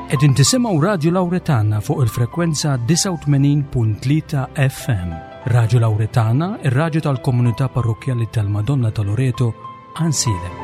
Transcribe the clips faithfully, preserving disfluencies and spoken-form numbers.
Qegħdin tisimgħu Radju Lawretana fuq il-frekwenza tisa' u tmenin punt tlieta F M. Radju Lawretana, ir-radju tal-Komunità Parrokjali tal-Madonna ta' Loreto, Ansilem.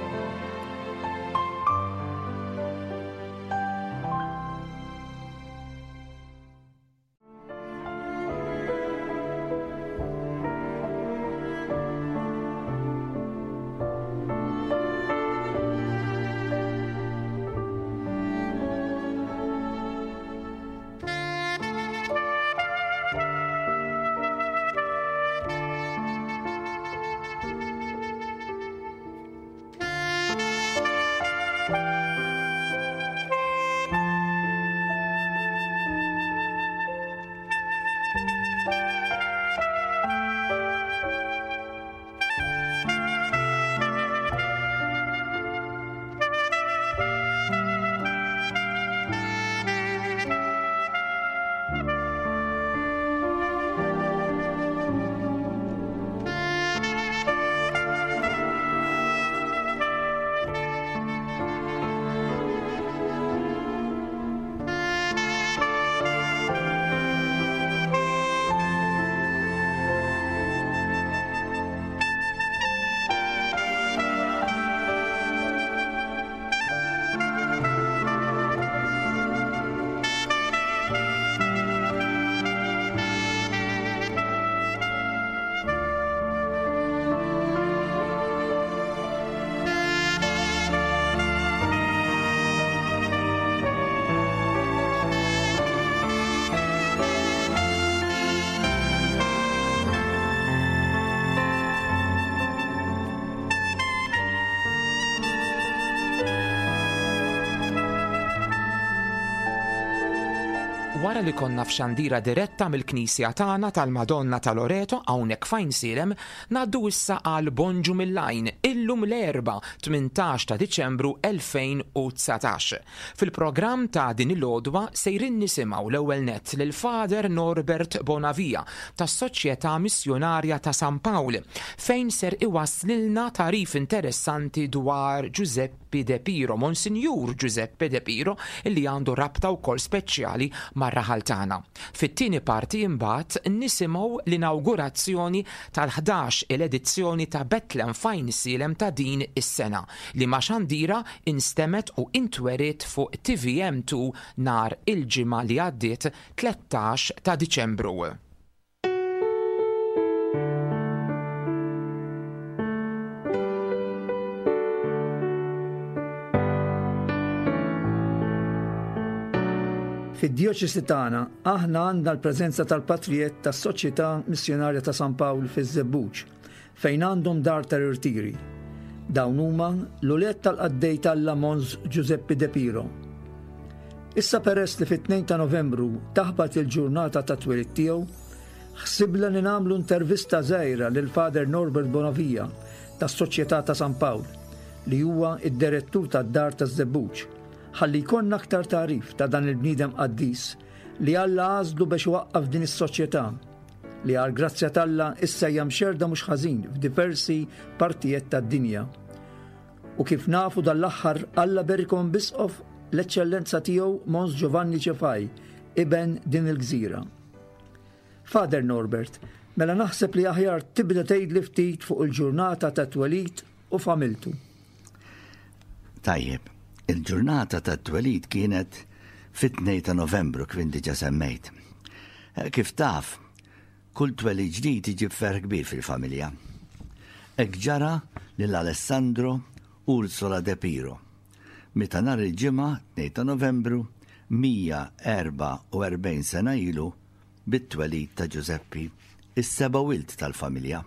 Wara li konna f'xandira diretta mill-Knisja tagħna tal-Madonna ta' Loreto hawnhekk f'Ansilem, ngħaddu issa għal Bonġu mill-Lajn illum l-Erbgħa tmintax ta' Diċembru elfejn u tsatax. Fil-programm ta' din il-għodwa sejrin nisimgħu l-ewwel nett lil Fader Norbert Bonavia tas-Soċjetà Missjonarja ta' San Pawl, fejn ser iwasslilna tarif interessanti dwar Giuseppe De Piro, Monsinjur Giuseppe De Piro, illi għandu rabta wkoll speċjali mar-raħal tagħna. Fit-tieni parti imbagħad nisimgħu l-inawgurazzjoni tal-ħdax il-edizzjoni ta' Bethlehem f'Ansilem ta' din is-sena li ma' xandira instemet u intwerit fuq T V M two nhar il-ġimgħa li għaddiet tlettax ta' Diċembru. Fid-djoċesi tagħna aħna għandna l-preżenza tal-Patrijiet tas-Soċjetà Missjonarja ta' San Pawl fiż-Żebbuġ, fejn għandhom dar ta' rirtiri. Dawn huma l-ulied tal-qaddej Alla Mons Giuseppe De Piro. Issa peress li fit-tnejn ta' Novembru taħbat il-ġurnata ta' twelid tiegħu, ħsibna li nagħmlu intervista żgħira lil Fader Norbert Bonavia tas-Soċjetà ta' San Pawl, li huwa id-direttur tad-dar taż-Żebbuġ, ħalli jkollna aktar tarif ta' dan il-bniedem qaddis li Alla għażlu biex waqqaf din is-soċjetà li għal grazzja t'Alla issa hija mxerda mhux ħażin f'diversi partijiet tad-dinja. U kif nafu dal-aħħar Alla berikom bisqof l-eċċellenza tiegħu Mons Giovanni Ċefaj, iben din il-gżira. Fader Norbert, mela naħseb li aħjar tibda tgħidli ftit fuq il-ġurnata ta' twelid u familtu. Tajjeb. Il-ġurnata ta' twelid kienet fit-tnejn ta' Novembru kif diġà semmejt. Kif taf, kull twelid ġdid iġib ferħ kbir fil-familja. Hekk ġara lil Alessandro Ursola De Piro. Meta nhar il-ġimgħa tnejn ta' Novembru mija erba' u erbgħin sena ilu bit-twelid ta' Giuseppe, is-seba' wild tal-familja.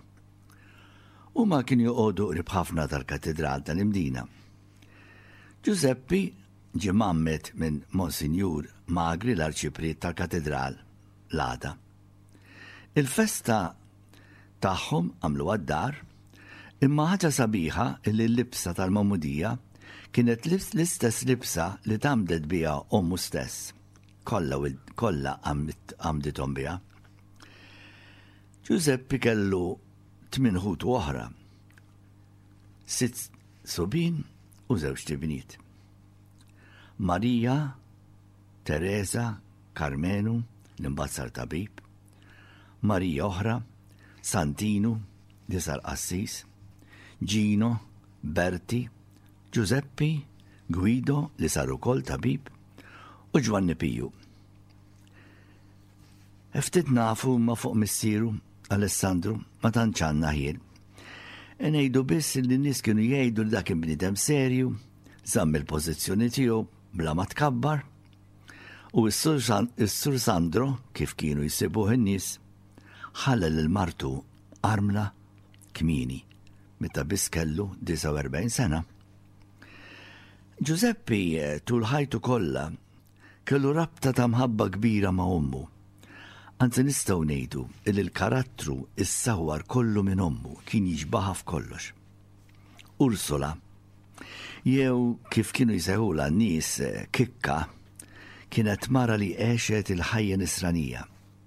Huma kienu joqogħdu qrib ħafna tal-katedral tal-Imdina. Giuseppe ġie mammet minn Monsinjur Magri l-Arċipriet tal-Katedral l-għada. Il-festa tagħhom għamlu għad-dar, imma ħaġa sabiħa illi l-libsa tal-Mamudija kienet l-istess libsa li tamdet biha ommu stess. Kollha kollha għamdithom biha. Giuseppe kellu tmien ħut oħra, sitt subin u żewġ tibniet. Marija, Teresa, Carmenu, l-imbazzar tabib, Marija oħra, Santinu, li sar qassis, Gino, Berti, Giuseppi, Guido, li sar ukoll tabib, u Giovanni Piju. Ftit nafu ma fuq missieru, Alessandru, ma tantx ħiel. Ngħidu biss li n-nies kienu jgħidu li dak bniedem serju, żamm il-pożizzjoni tiegħu bla ma tkabbar, u s-Sur Sandro, kif kienu jsibuh in-nies, ħallel il-martu Armla kmieni, meta biss kellu disa u erbgħin sena. Giuseppi tul ħajtu kollha kellu rabta ta' mħabba kbira ma' ommu. Anzi nistgħu ngħidu li l-karattru issawwar kollu minn ommu kien jiġbaħha f'kollox. Ursula, jew kif kienu jsejħula n-nies Kikka, kienet mara li għexet il-ħajja nisranija.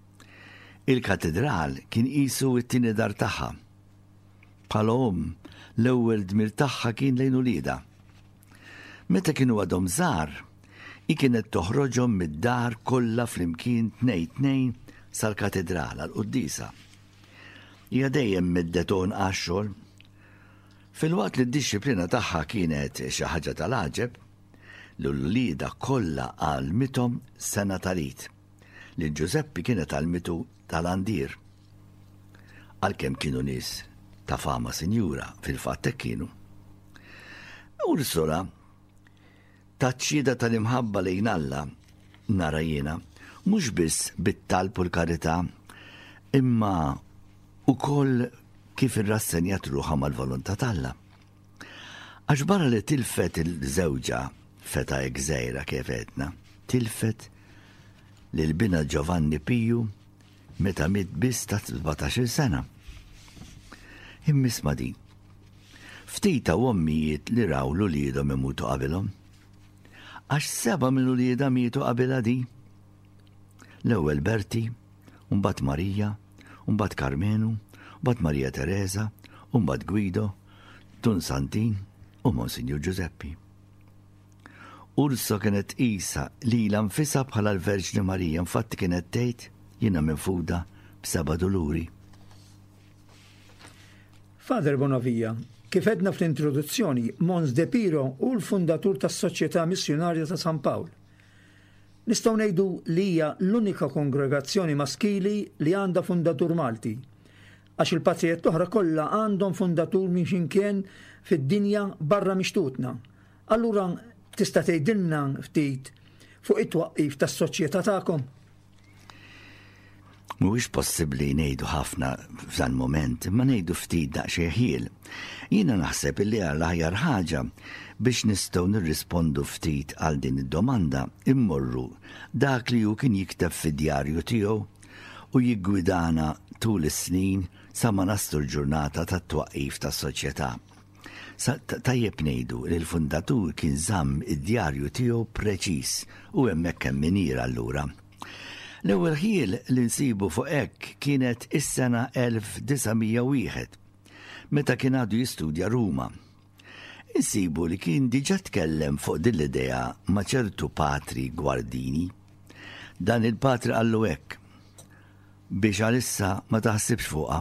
Il-katedral kien qisu t-tieni dar tagħha. Bħala omm l-ewwel dmir tagħha kien lejn ulieda. Meta kienu għadhom żgħar, hi kienet toħroġhom mid-dar kollha flimkien tnejn tnejn sal-katedral għall-Quddisa. Hija dejjem mid-deton għax-xogħol. Filwaqt li d-dixxiplina tagħha kienet xi ħaġa tal-għaġeb, l-ulieda kollha għalmithom sena tal-Eid. Li Giuseppi kienet għalmitu tal-Għandir. Għalkemm kienu nies ta' fama sinjura fil-fatt hekk kienu. Ursula taċċida tal-imħabba lejn Alla nara jiena mhux biss bit-talb u l-karità, imma ukoll kif irrassenjat ruħha mal-volontà t'Alla. Għax barra li tilfet il-żewġa feta gżejra kif għedna, tilfet lil bina Giovanni Piju meta miet biss ta' sebgħatax-il sena. Immisma' din. Ftit ta' ommijiet li raw l-uliedhom imutu qabilhom. Għax seba' minn uliedha mietu qabilha din. L-ewwel Berti, u mbagħad Marija, u mbagħad Carmenu, u mbagħad Marija Teresa, u mbagħad Guido, Tun Santin u Monsignor Giuseppi. Urso kienet qisha lilha nfisha bħala l-Verġni Marija, infatti kienet tgħid jiena minfuda b'seba' duluri. Father Bonavija, kif edna fl-introduzzjoni, Mons De Piro u l-fundatur tas-Soċjetà Missjonarja ta' San Pawl. Nistgħu ngħidu li hija l-unika kongregazzjoni maskili li għandha fundatur Malti, għax il-patrijiet oħra kollha għandhom fundatur minn x'inkien fid-dinja barra mixtutna. Allura tista' tgħidilna ftit fuq it-twaqqif tas-soċjetà tagħkom? Mhuwiex possibbli ngħidu ħafna f'dan moment, ma ngħidu ftit daqsxejn ħiel. Jiena naħseb illi l-aħjar ħaġa biex nistgħu nirrispondu ftit għal din id-domanda immorru dak li hu kien jikteb fid-djarju tiegħu u jiggwidana tul is-snin sa ma naslu l-ġurnata tat-twaqqif tas-soċjetà. Tajjeb ngħidu li l-fundatur kien żamm id-djarju tiegħu preċiż u hemmhekk hemm miniera allura. L-ewwel ħiel li nsibu fuq hekk kienet is-sena elf disamija u wieħed, meta kien għadu jistudja Ruma. Insibu li kien diġà tkellem fuq din l-idea ma' ċertu patri Gwardini. Dan il-patri qallu hekk biex għalissa ma taħsibx fuqha.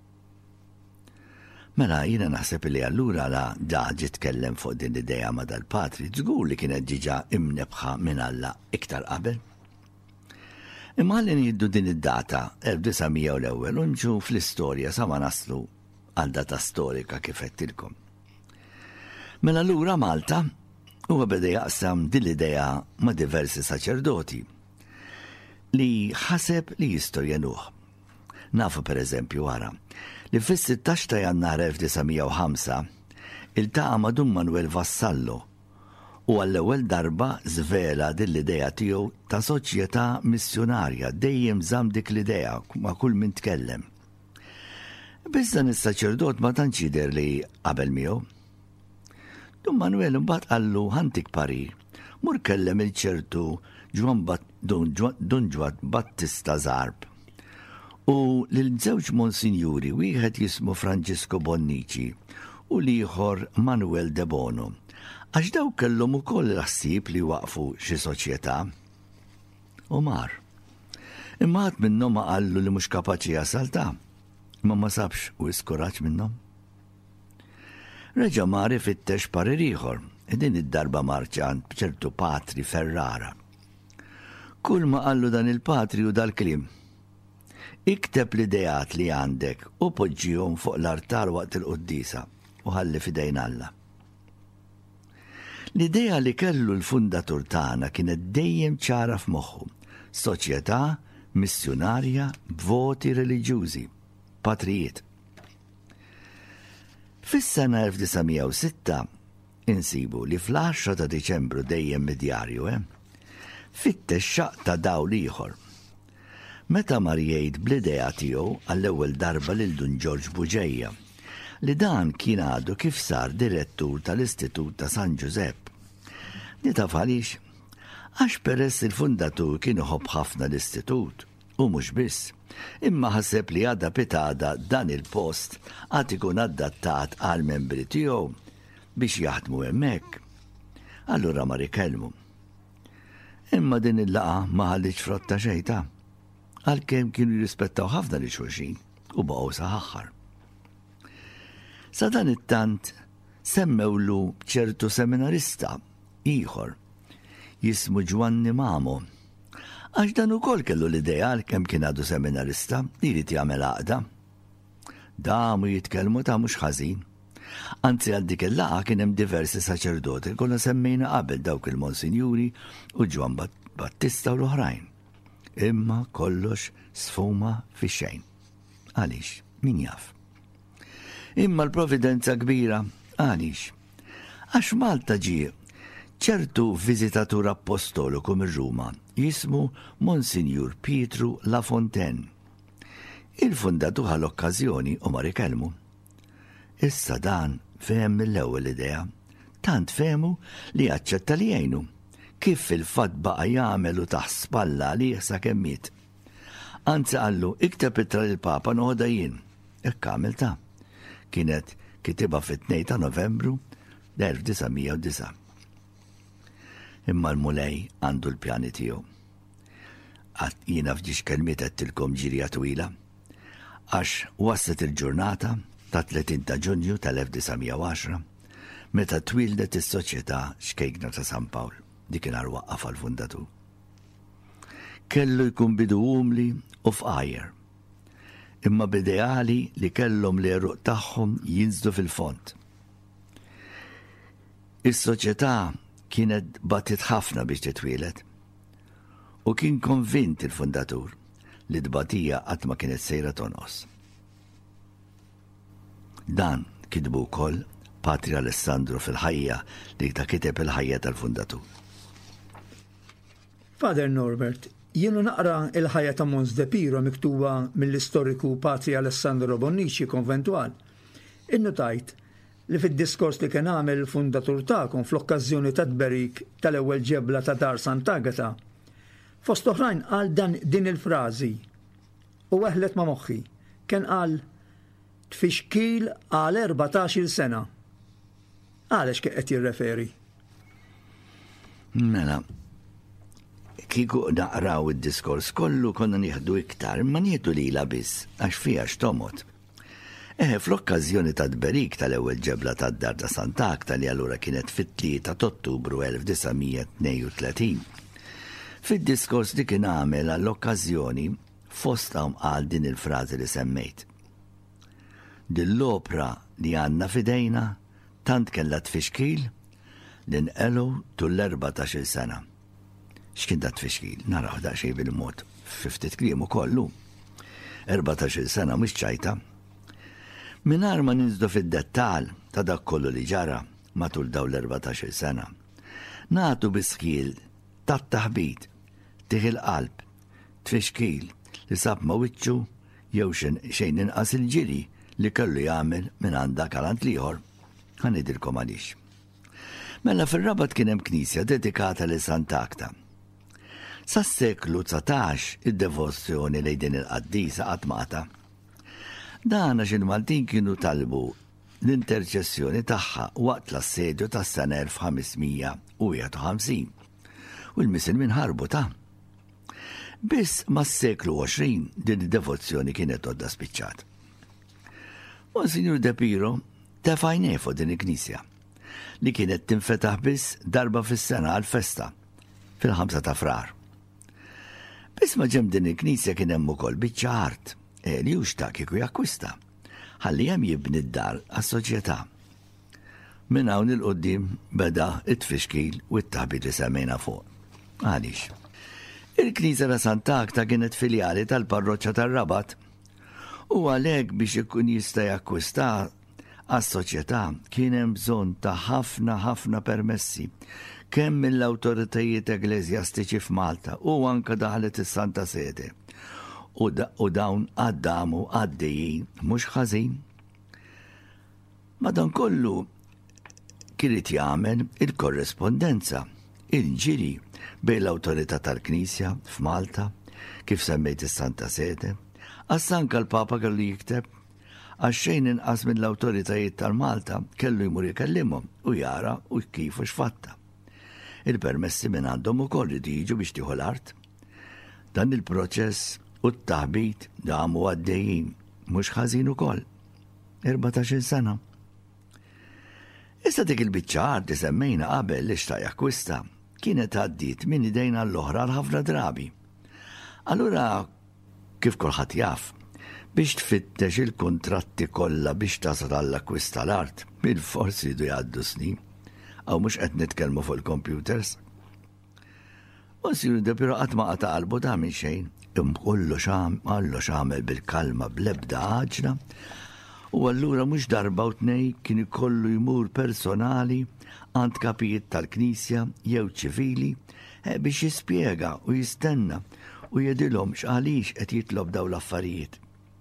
Mela jiena naħseb li allura la daġi tkellem fuq din l-idea ma' dal-patri, żgur li kienet diġà imnebħa minn Alla iktar qabel. Imma ħalli jiddu din id-data elf disamija u l-ewwel u nġu fl-istorja sa ma naslu għal data storika kif qedtilkom. Mela allura Malta huwa beda jaqsam din l-idea ma' diversi saċerdoti li ħaseb li jistgħu jenuh. Nafu pereżempju wara li fis-sittax ta' Jannar elf disamija u ħamsa iltaqa' ma' Dun Manuel Vassallo u għall-ewwel darba żvela din l-idea tiegħu ta' soċjetà missjonarja dejjem żamm dik l-idea ma' kull min tkellem. Biss dan is-saċerdot ma tantx jidher li qabel miegħu. Dun Manuel imbagħad qallu ħantik parir, mur kellem il-ċertu Dun Ġwad Battista Zarb u lil żewġ monsinjuri wieħed jismu Francisco Bonnici u l-ieħor Manuel De Bono. Għax daw kellhom ukoll ħsieb li waqfu xi soċjetà. u mar. Imma ħadd minnhom ma qallu li mhux kapaċi jasalta, imma ma sabx u iskuraġġ minnhom. Reġa' mar ifittex parir ieħor, din id-darba marċant b'ċertu Patri Ferrara. Kull ma qallu dan il-Patri u dal-kliem: ikteb l-idejat li għandek u poġġihom fuq l-artar waqt il-quddisa u ħalli fidejn Alla. L-idea li kellu l-fundatur tagħna kienet dejjem ċara f'moħħu: soċjetà missjonarja b'voti reliġjużi, patrijiet. Fis-sena elf tisa' u sitta insibu li fl-għaxra ta' Diċembru dejjem mid-djarju, eh? Fittex xaq ta' dawl ieħor. Meta mar jgħid bl-idea tiegħu għall-ewwel darba lil Dun George Buġejja li dan kien għadu kif sar direttur tal-Istitut ta' San Giuseppe. Li taf għaliex? Għax peress il-fundatur kien iħobb ħafna l-istitut, u mhux biss, imma ħaseb li għadha pitada dan il-post għad ikun adattat għal membri tiegħu biex jaħdmu hemmhekk. Allura mar ikellmu. Imma din il-laqa ma ħallitx frotta xejta, għalkemm kienu jirrispettaw ħafna li xulxin u baqgħu saħaħħar. Sa dan it-tant semmewlu ċertu seminarista ieħor jismu Giovanni Mamo. Għax dan ukoll kellu l-idea kemm kien għadu seminarista li jrid jagħmel għaqda. Damu jitkellmu ta' mhux ħażin. Anzi għal dik il-laqgħa kien hemm diversi saċerdoti kollha semmejna qabel dawk il-Monsinjuri u Ġwan Battista u l-oħrajn. Imma kollox sfuma fix-xejn. Għaliex, min jaf. Imma l-providenza kbira, għaliex. Għax Malta ġie ċertu viżitatur apostoliku mir-Ruma jismu Monsinjur Pietru Lafontaine. Il-fundatu għall-okkażjoni u mar ikellmu. Issa dan fehem mill-ewwel idea, tant fehmu li aċċetta li jgħinu, kif fil-fatt baqa' jagħmel u taħt spalla li sakemm miet. Anzi qallu ikteb ittra lill-Papa noħodha jien. Hekk għamilta. Kienet kitibha fit-tnejn ta' Novembru l-elf tisa' u disa'. Imma l-mulej għandu l-pjani tiegħu. Għat jiena f'ġiex kelmiet għedtilkom ġirja twila, għax waslet il-ġurnata ta' tletin ta' Ġunju tal-elf tisa' u għaxra, meta twildet is-soċjetà Xkejkna ta' San Pawl, dik kien waqqaf għall-fundatur. Kellu jkun bidu umli u fqajjer, imma b'ideali li kellhom l-eruq tagħhom jinżlu fil-font. Is-soċjetà kienet batit ħafna biex titwilet u kien konvint il-fundatur li d-batija qatt ma kienet sejra tonqos. Dan kitbu wkoll Patri Alessandro fil-ħajja li ta' kiteb il-ħajja tal-fundatur. Father Norbert, jienu naqra il-ħajja ta' Mons de Piro miktuba mill-istoriku Patri Alessandro Bonnici konventual. Innotajt li fid-diskors li kien għamel il-fundatur tagħkom fl-okkażjoni ta' tberik tal-ewwel ġebla ta' Dar Sant'Agata. Fost oħrajn qal dan din il-frażi u weħlet ma' moħħi. Kien qal tfixkil għal erbatax-il sena. Għalex kien qed jirreferi? Mela, kieku naqraw id-diskors kollu konna nieħdu iktar, ma nieħdu lilha biss għax fiha x'tomot. Eh, fl-okkażjoni ta' tberik tal-ewwel ġebla ta' Dar ta' Sant'Agata li allura kienet fit-tlieta ta' Ottubru elf tisa' u tnejn u tletin. Fid-diskors li kien għamel għall-okkażjoni fosthom qal din il-frażi li semmejt. Dill-opra li għandna fidejna tant kellha tfixkil li nqelu tul l-erbatax-il sena. X'kien dat tfixkil? Naraw daqsxejn bil-mod ftit kliem ukollu. erbatax-il sena mhux ċajta. Mingħajr ma ninżdu fid-dettall ta' dak kollu li ġara matul daw l-erbatax-il sena. Nagħtu biskil tat-taħbit, tieħ il-qalb, tfixkil li sab ma' wiċċu jew xejn inqas il-ġiri li kellu jagħmel minn għandha kalant ieħor. Ħanidilkom għaliex. Mela fir-Rabat kien hemm knisja dedikata lil Sant'Agata. Sas-seklu tsatax id-devozzjoni lejn din il-qaddisa qatt mata. Dan għax il-Maltin kienu talbu l-interċessjoni tagħha waqt l-assedju tas-sena elf ħamesmija u ħamsin u l-misil minħarbu ta'. Biss mas-seklu għoxrin din id-devozzjoni kienet għodda spiċċat. Monsignor De Piro tefajnej fuq din il-Knisja li kienet tinfetaħ biss darba fis-sena għal-festa fil-ħamsa ta' frar. Biss ma ġem din il-Knisja kien hemm ukoll biċċa art li juxta kieku jakkwista ħalli hemm jibni d-dar għas-soċjetà. Minn hawn il-qoddim beda it-tfixkil u t-taħbit li semmejna fuq. Għaliex. Il-Knisja ta' Sant'Agta kienet filjali tal-parroċċa tar-Rabat u għalhekk biex ikun jista' jakkwista għas-soċjetà kien hemm bżonn ta' ħafna ħafna permessi kemm mill-awtoritajiet ekleżjastiċi f'Malta u anke daħlet is-Santa Sede. U, da, u dawn għaddamu għaddejjin mhux ħażin. Madankollu kienet jagħmel il-korrespondenza, il-ġiri bejn l-awtorità tal-Knisja f'Malta, kif semmejt is-Santa Sede, għassanka l-Papa kellu jikteb għaxxejn inqas minn l-awtoritajiet tal-Malta kellu jmur ikellimhom u jara u kif u x'fatta. Il-permessi minn għandhom ukoll li jiġu biex tieħu l-art. Dan il-proċess u t-taħbit damu għaddejjin mhux ħażin ukoll. erbatax-il sena. Issa dik il-biċċa art li semmejna qabel li xtaq jakkwista kienet għaddiet minn idejna l-oħra l-ħafna drabi. Allura kif kulħadd jaf, biex tfittex il-kuntratti kollha biex tasal għall-akkwista l-art, bil-forsi jdu jgħaddu snin, għaw mhux qed nitkellmu fuq il-computers. Monsignor De Piro qatt ma qata' qalbu da minn xejn, imkollu xam, għallu xamel bil-kalma bl-ebda ħaġna, u allura mhux darba u tnej kien ikollu jmur personali għand kapijiet tal-Knisja jew ċivili biex jispjega u jistenna u jedilhom x'għaliex qed jitlob daw l-affarijiet.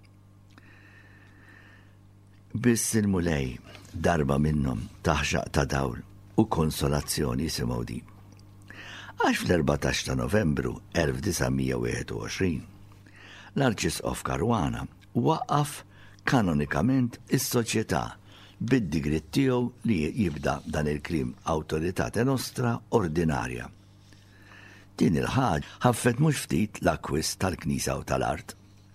Biss il-mulej darba minnhom taħxaq ta' dawl u konsolazzjoni jisimgħu din. Għax fl-erbatax ta' Novembru elf tisgħemija wieħed u għoxrin l-Arċisqof Karwana waqqaf kanonikament is-soċjetà bid-digrit tiegħu li jibda dan il-klim Autoritate Nostra Ordinarja. Din il-ħaġa ħaffet mhux ftit l-akkwist tal-Knisja u tal-Art.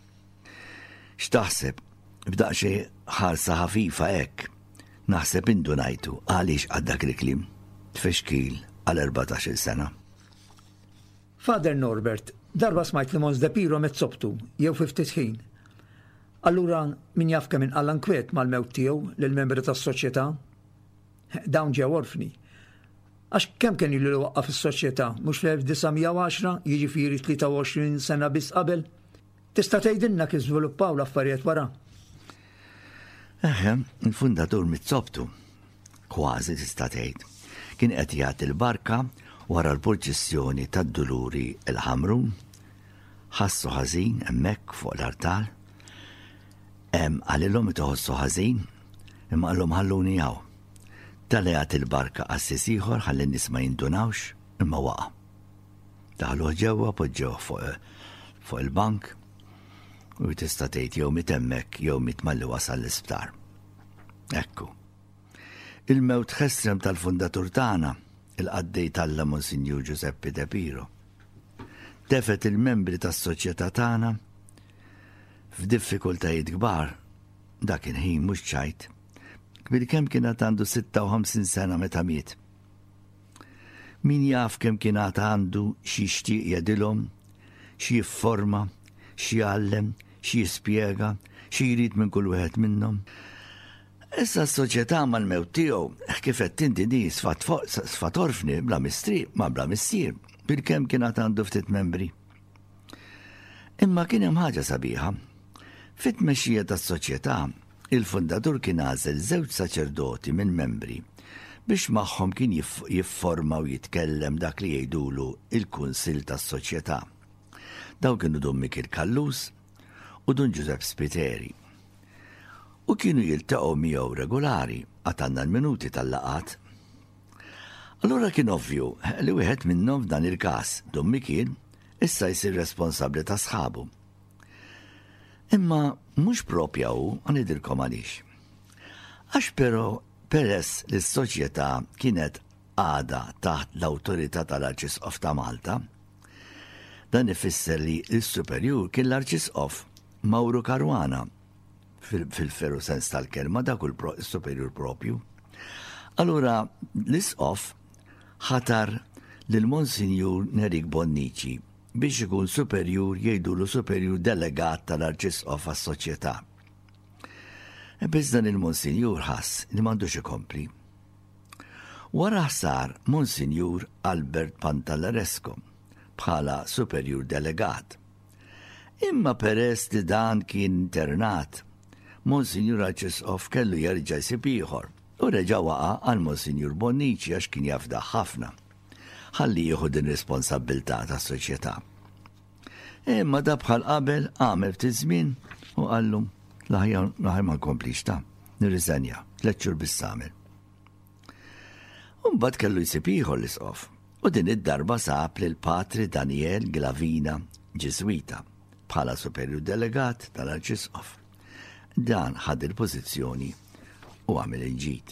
X'taħseb b'daqxi ħarsa ħafifa hekk naħseb indunajtu għaliex għaddak il-klim tfexkil għal erbatax-il sena. Father Norbert, darba smajt li Mons De Piro mezzobtu, jew fi ftit ħin. Allura min jaf kemm inqalla nkwiet mal-mewt tiegħu lill-membri tas-soċjetà? Dawn ġew orfni. Għax kemm kien ilu waqqaf is-soċjetà mhux fl-elf disgħemija u għaxra, jiġifieri tlieta u għoxrin sena biss qabel? Tista' tgħidilna kif żviluppaw l-affarijiet wara? Eħe, il-fundatur mizzobtu, kważi tista' tgħid, kien qed jagħti l-barka wara l-purċissjoni tad-Duluri il-Ħamrun, ħassu ħażin hemmhekk fuq l-artal, hemm għalilhom itoħossu ħażin, imma qallhom ħalluni hawn. Talejat il-barka qassis ieħor ħalli n-nies ma jindunawx, imma waqa'. Daħluh ġewwa poġġewh fuq fuq il-bank u tista' tgħid jew mit hemmhekk jew mit malli wasal l-isptar. Ekku. Il-mewt ħessrem tal-fundatur tagħna, il-qaddej Alla Monsignor Giuseppe De Piro, tefet il-membri tas-soċjetà tagħna f'diffikultajiet kbar, dak il-ħin mhux ċajt, kbir kemm kien għandu sitta u ħamsin sena meta miet. Min jaf kemm kien għandu xi jixtieq jgħidilhom, xi jifforma, xi jgħallem, xi jispjega, xi jrid minn kull wieħed minnhom. Issa s-soċjetà mal-mewt tiegħu kif qed tinti di sfat orfni bla mistriq ma bla missier, bil kemm kien għandu ftit membri. Imma kien hemm ħaġa sabiħa. Fit-tmexxija tas-soċjetà, il-fundatur kien għażel żewġ saċerdoti minn membri biex magħhom kien jifforma u jitkellem dak li jgħidulu il-Kunsill tas-Soċjetà. Daw kienu dun Mikil Kallus u dun Giuseppe Spiteri. U kienu jiltaqgħu miegħu regolari għatanna l-minuti tal-laqat. Allura kien ovvju li wieħed minnhom f'dan il-każ dun Mikil issa jsir responsabbli ta' sħabu. Imma mhux propja hu għanidilkom għaliex. Għax però peress li s-soċjetà kienet għada taħt l-awtorità tal-Arċisqof ta' Malta, Dan ifisser li l-superjur kien l-Arċisqof Mauro Caruana fil-veru sens tal-kelma dak il-superjur propju. Allura l-isqof ħatar lil-Monsinjur Nerik Bonnici biex ikun superjur jgħidulu superjur delegat tal-Arċisqof għas-soċjetà. Biz dan il-Monsinjur ħass li m'għandux ikompli. Wara sar Monsinjur Albert Pantallaresco bħala superjur delegat. Imma peress li dan kien internat, Monsinjur Arċisqof kellu jerġa' jsib ieħor u reġa' waqa' għal Monsinjur Bonnici għax kien jafda ħafna. Ħalli jieħu din responsabilità tas-soċjetà. Imma da bħal qabel għamel ftit żmien u qallu l-aħjar ma nkomplix ta' nirriżenja, tliet xhur biss għamel. U mbagħad kellu jsib ieħor l-isqof u din id-darba sab lil Patri Daniel Glavina Ġiswita bħala superjur delegat tal-Arċisqof. Dan ħad il-pożizzjoni u għamil il-ġid.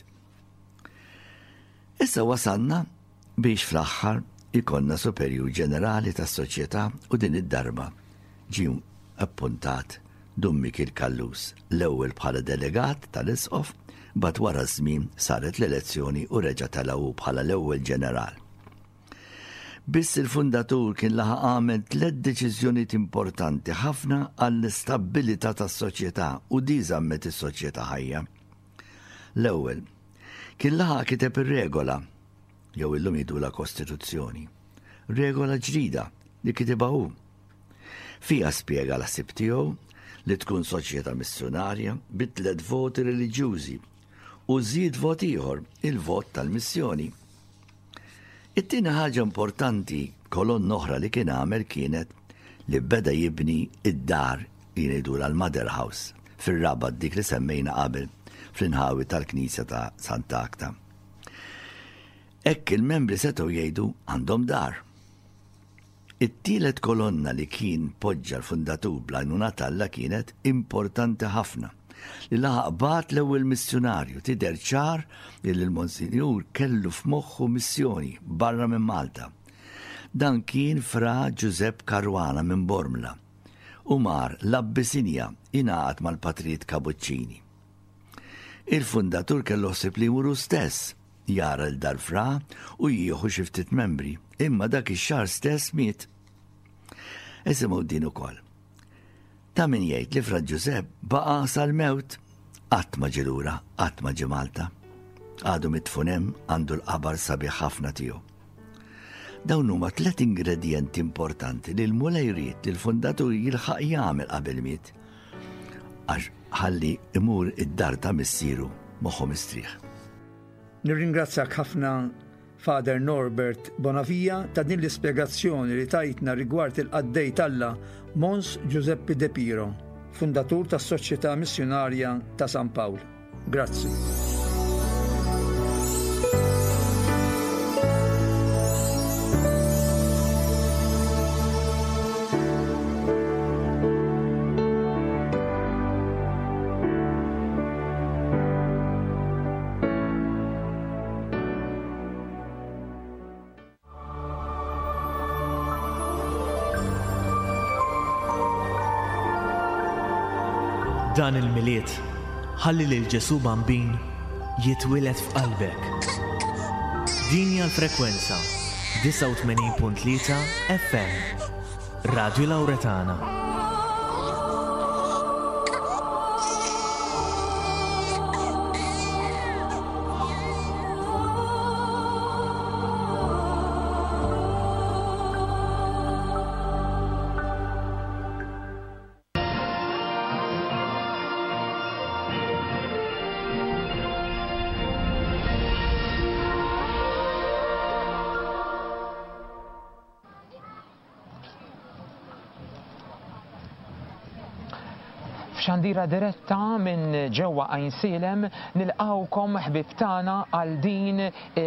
Issa wasanna biex fl-aħħar ikonna superjur ġenerali tas-soċjetà u din id-darba ġie appuntat Dummikil Kallus l-ewwel bħala delegat tal-isqof bad wara żmien saret l-elezzjoni u reġa' telgħu bħala l-ewwel ġeneral. Biss il-fundatur kien laħa għamel tliet deċiżjonijiet importanti ħafna għall-istabbilità tas-soċjetà u di żammet is-soċjetà ħajja. L-ewwel, kien laħa kiteb ir-regola, jew illum jgħidu la Kostituzzjoni, regola ġdida li kitibha hu. Fiha spjega l-ħsieb tiegħu li tkun soċjetà missjonarja bit-tliet voti reliġjużi u żied vot ieħor, il-vot tal-missjoni. It-tieni ħaġa importanti kolonna oħra li kien għamel kienet li beda jibni id-dar li ngħidula l-Mother House fir-Rabat dik li semmejna qabel fl-inħawi tal-Knisja ta' Sant'Agta. Hekk il-membri setgħu jgħidu għandhom dar. It-tielet kolonna li kien poġġa l-fundatur bl-għajnuna Alla kienet importanti ħafna li laħaq l-ewwel missjonarju tidher ċar li l-Monsinjur kellu f'moħħu missjoni barra minn Malta. Dan kien fra Giuseppe Caruana minn Bormla u mar l-Abbisinja ingħaqad mal-Patrijiet Kabuċċini. Il-fundatur kellu ħsieb li jmuru stess jara l-dar fra u jieħu xi ftit membri, imma dak ix-xahar stess miet. Isimgħu din ukoll. Ta' min jgħid li fra Giuseppe baqa' sal-mewt qatt ma ġie lura, qatt ma ġie Malta. Għadu mitfun hemm għandu l-qabar sabiħ ħafna tiegħu. Dawn huma tliet ingredjenti importanti li l-mulej jrid li l-fundatur jilħaq jagħmel qabel miet għax ħalli imur id-dar ta' missieru moħħu mistrieħ. Nirringrazzjak ħafna Father Norbert Bonavija ta' din l-ispjegazzjoni li tajtna rigward il-qaddej Alla Mons Giuseppe De Piro, fundatur tas-Soċjetà Missjonarja ta' San Pawl. Grazzi. Dan il-miliet ħalli lil Ġesu bambin jitwieled f'qalbek. Din hija l-frekwenza tisa' u tmenin punt tlieta F M. Radio Lawretana. F'xandira diretta minn ġewwa Għajnsilem nilqawkom ħbib tagħna għal din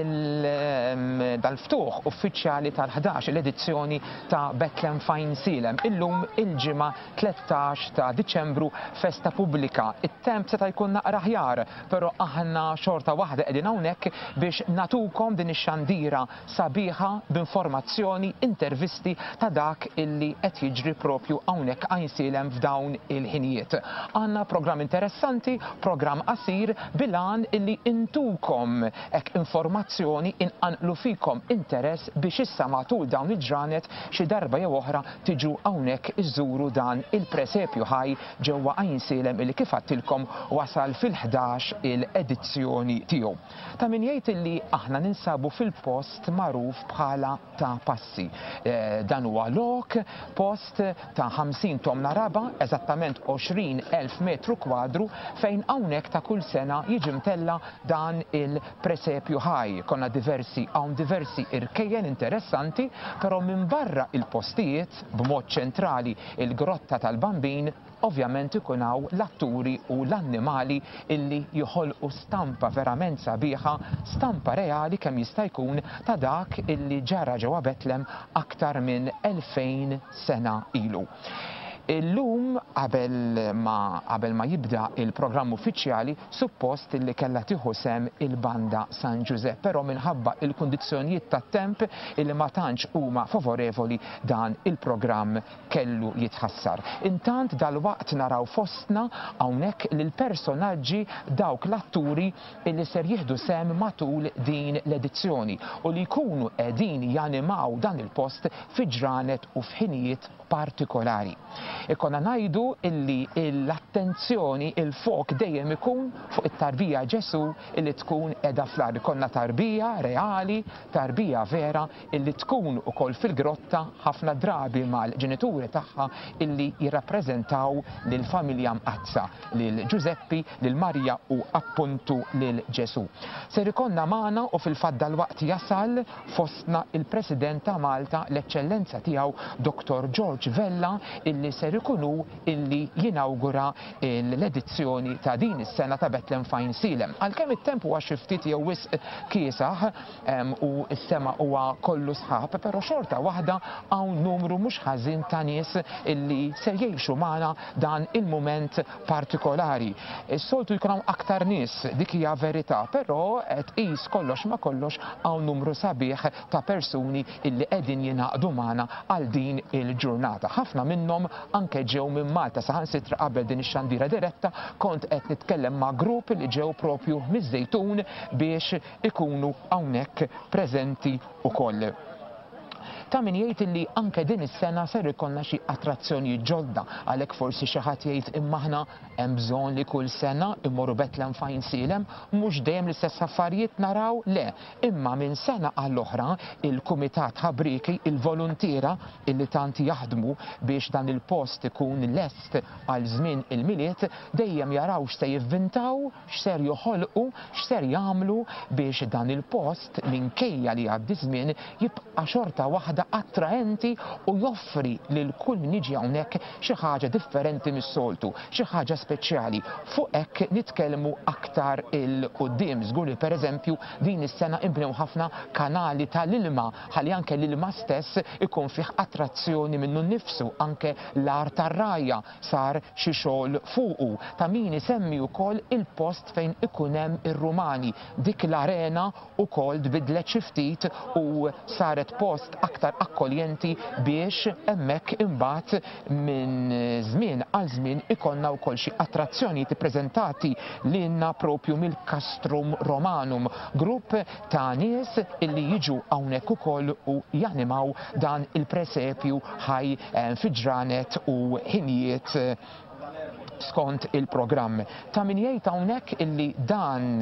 dal-ftuħ uffiċjali tal-ħdax l-edizzjoni ta' Bethlehem f'Għajnsilem. Illum il-ġimgħa tlettax ta' Diċembru festa pubblika. It-temp seta' jkun naqra aħjar, però aħna xorta waħda qegħdin hawnhekk biex natukom din ix-xandira sabiħa b'informazzjoni, intervisti ta' dak illi qed jiġri propju hawnhekk Għajnsilem f'dawn il-ħinijiet. Għandna programm interessanti, programm qasir bilan illi intukom hekk informazzjoni inqanqlu fikom interess biex issa matul dawn il-ġranet xi darba jew oħra tiġu hawnhekk iżuru dan il-presepju ħaj ġewwa Għajnsilem illi kif għattilkom wasal fil-ħdax il-edizzjoni tiegħu. Ta' min jgħid illi aħna ninsabu fil-post magħruf bħala ta' Passi. E, dan huwa lok post ta' ħamsin tomna raba, eżattament għoxrin elf metru kwadru, fejn hawnhekk ta' kull sena jiġi mtella dan il-presepju ħaj. Konna diversi hawn diversi irkejjen interessanti, però minn barra il-postijiet b'mod ċentrali il-grotta tal-Bambin ovvjament ikun hawn l-atturi u l-annimali illi joħolqu stampa verament sabiħa, stampa reali kemm jista' jkun ta' dak illi ġara ġewwa Bethlehem aktar minn elfejn sena ilu. Illum qabel ma qabel ma jibda il-programm uffiċjali suppost illi kellha tieħu sem il-banda San Giuseppe, però minħabba il-kundizzjonijiet tat-temp illi ma tantx huma favorevoli dan il-programm kellu jitħassar. Intant dalwaqt naraw fostna hawnhekk lil personaġġi dawk l-atturi illi ser jieħdu sem matul din l-edizzjoni u li jkunu qegħdin janimaw dan il-post fi ġranet u f'ħinijiet partikolari. Ikonna ngħidu illi l-attenzjoni, il-fok dejjem ikun fuq it-tarbija Ġesu illi tkun qiegħda fl-ar. Ikonna tarbija reali, tarbija vera illi tkun ukoll fil-grotta ħafna drabi mal-ġenituri tagħha illi jirrappreżentaw lil familja mqazza, lil Giuseppi, lil Marja u appuntu lil Ġesu. Ser ikonna magħna u fil-fatt dal-waqt jasal fostna il-President ta' Malta l-Eċċellenza tiegħu Doktor George Vella illi ser ikunu illi jinawgura l-edizzjoni ta' din is-sena ta' Bethlehem f'Għajnsilem. Għalkemm it-temp huwa xi ftit jew wisq kiesaħ u s-sema huwa kollu sħab, però xorta waħda hawn numru mhux ħażin ta' nies illi ser jgħixu magħna dan il-mument partikolari. Is-soltu jkun hawn aktar nies, dik hija verità, però qed qis kollox ma kollox hawn numru sabiħ ta' persuni illi qegħdin jingħaqdu magħna għal din il-ġurnata. Ħafna minnhom anke ġew minn Malta, saħansitra qabel din ix-xandira diretta kont qed nitkellem ma' grupp li ġew propju miż-Żejtun biex ikunu hawnhekk preżenti wkoll. Ta' min jgħid illi anke din is-sena ser ikollna xi attrazzjonijiet ġodda, għalhekk forsi xi ħadd jgħid imma aħna hemm bżonn li kull sena immorru Bethlehem f'Għajnsilem, mhux dejjem l-istess affarijiet naraw, le, imma minn sena għall-oħra il-Kumitat Ħabriki, il-volontiera illi tant jaħdmu biex dan il-post ikun lest għal żmien il-miliet dejjem jaraw x'se jivvintaw, x'ser joħolqu, x'ser jagħmlu biex dan il-post minkejja li għaddi żmien jibqa' xorta waħda attraenti u joffri lil kull min jiġi hawnhekk xi ħaġa differenti mis-soltu, xi ħaġa speċjali. Fuq hekk nitkellmu aktar il-qudiem. Żgur li pereżempju din is-sena inbnew ħafna kanali tal-ilma ħalli anke l-ilma stess ikun fih attrazzjoni minnu nnifsu, anke l-art tar-rajja sar xi xogħol fuqu. Ta' min isemmi wkoll il-post fejn ikun hemm ir-Rumani. Dik l-arena wkoll tbidlet xi ftit u saret post aktar akkoljenti biex hemmhekk imbagħad minn żmien għal żmien ikollna wkoll xi attrazzjonijiet ippreżentati lilna propju mill-Castrum Romanum, grupp ta' nies illi jiġu hawnhekk ukoll u janimaw dan il-presepju ħaj fi ġranet u ħinijiet skont il-programm. Ta' min jgħid hawnhekk illi dan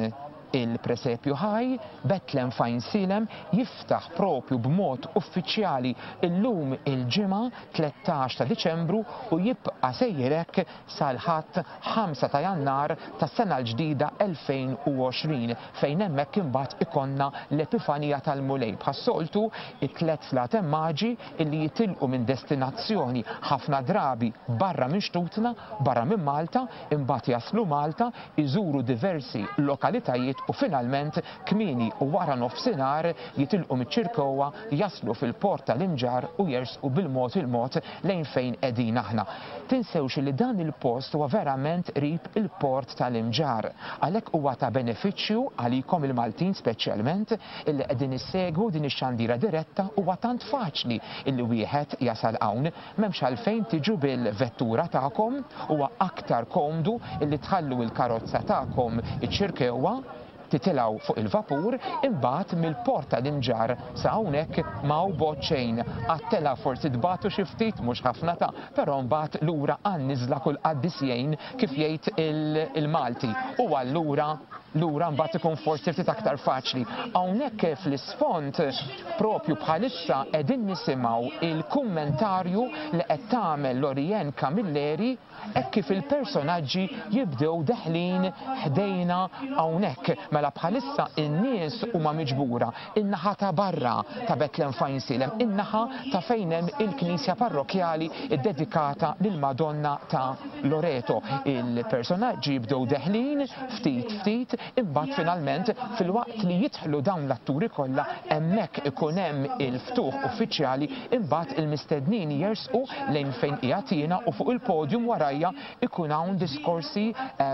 il-Presepju Ħaj, Bethlehem Fine Silem jiftaħ propju b'mod uffiċjali illum il-ġimgħa tlettax ta' Diċembru u jibqa' sejrek sal-ħadd ħamsa ta' Jannar tas-sena l-ġdida elfejn u għoxrin fejn hemmhekk imbagħad ikonna l-Epifanija tal-Mulej. Bħas-soltu it-tliet flatem maġi illi jitilqu minn destinazzjoni ħafna drabi barra minn Xtutna, barra minn Malta, imbagħad jaslu Malta, iżuru diversi lokalitajiet u finalment kmieni u wara nofsinhar jitilqu miċ-Ċirkowa, jaslu fil-port tal-Imġar u jersqu bil-mod il-mod lejn fejn qegħdin aħna. Tinsewx li dan il-post huwa verament qrib il-port tal-Imġar. Għalhekk huwa ta' benefiċċju għalikom il-Maltin speċjalment illi qegħdin issegwu din ix-xandira diretta huwa tant faċli illi wieħed jasal hawn m'hemmx għalfejn tiġu bil-vettura tagħkom, huwa aktar komdu illi tħallu il-karozza tagħkom iċ-Ċirkewa titilgħu fuq il-vapur imbagħad mill-port tal-Imġar sa hawnhekk m'hawn boċċejn. Għat-tela forsi tbagħtu xi ftit mhux ħafna ta' però mbagħad lura għan-niżla kull qaddisjejn kif jgħid il-Malti. U allura lura mbagħad ikun forsi ftit aktar faċli. Hawnhekk fl-isfond propju bħalissa qegħdin nisimgħu il-kummentarju li qed tagħmel Lorien Camilleri hekk kif il-personaġġi jibdew deħlin ħdejna hawnhekk. Mela bħalissa in-nies huma miġbura in-naħa ta' barra ta' Bethlehem Fine Silem, in-naħa ta' fejn hemm il-Knisja Parrokjali ddedikata lill-Madonna ta' Loreto. Il-personaġġi jibdew deħlin ftit ftit imbagħad finalment fil-waqt li jidħlu dawn l-atturi kollha hemmhekk ikun hemm il-ftuħ uffiċjali imbagħad il-mistednin jersqu lejn fejn qiegħed jiena u fuq il-podium warajja ikun hawn diskorsi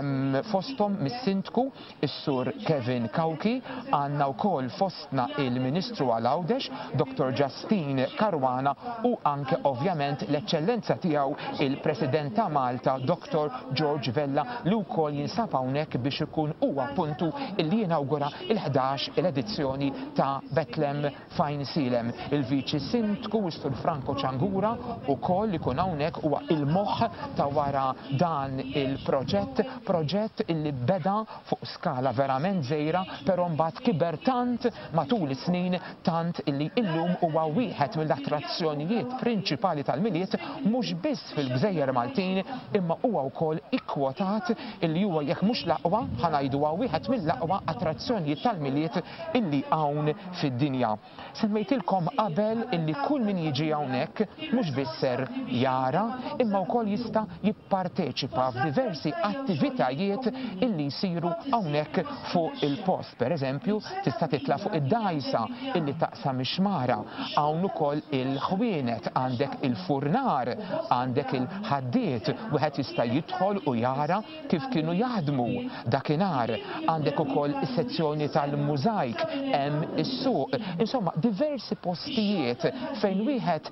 fosthom mis-Sindku is-Sur Kevin Kawki, għandna wkoll fostna il-Ministru għal-Għawdex, Doktor Justine Caruana u anke ovvjament l-eċċellenza tiegħu il-President ta' Malta, Doktor George Vella, li wkoll jinsab hawnhekk biex ikun huwa puntu illi jinawgura il-ħdax l-edizzjoni ta' Bethlehem Fine Silem. Il-Viċi Sindku Sur Franco Ċangura wkoll ikun hawnhekk huwa il-moħħ ta' wara dan il-proġett, proġett illi beda fuq skala verament żgħira, però mbagħad kiber tant matul is-snin tant illi illum huwa wieħed mill-attrazzjonijiet prinċipali tal-miliet mhux biss fil-Gżejjer Maltin imma huwa wkoll ikkwotat illi huwa jekk mhux l-aqwa ħanajdu huwa wieħed mill-aqwa attrazzjonijiet tal-miliet illi hawn fid-dinja. Semmejtilkom qabel illi kull min jiġi hawnhekk mhux biss ser jara imma wkoll jista' jipparteċipa f'diversi attivitajiet illi jsiru hawnhekk fuq il-post. Pereżempju, tista' titla' fuq id-dgħajsa illi taqsam ix-xmara, hawn ukoll il-ħwienet, għandek il-furnar, għandek il-ħaddiet, wieħed jista' jidħol u jara kif kienu jaħdmu dakinhar, għandek ukoll is-sezzjoni tal-mużajk, hemm is-suq, insomma diversi postijiet fejn wieħed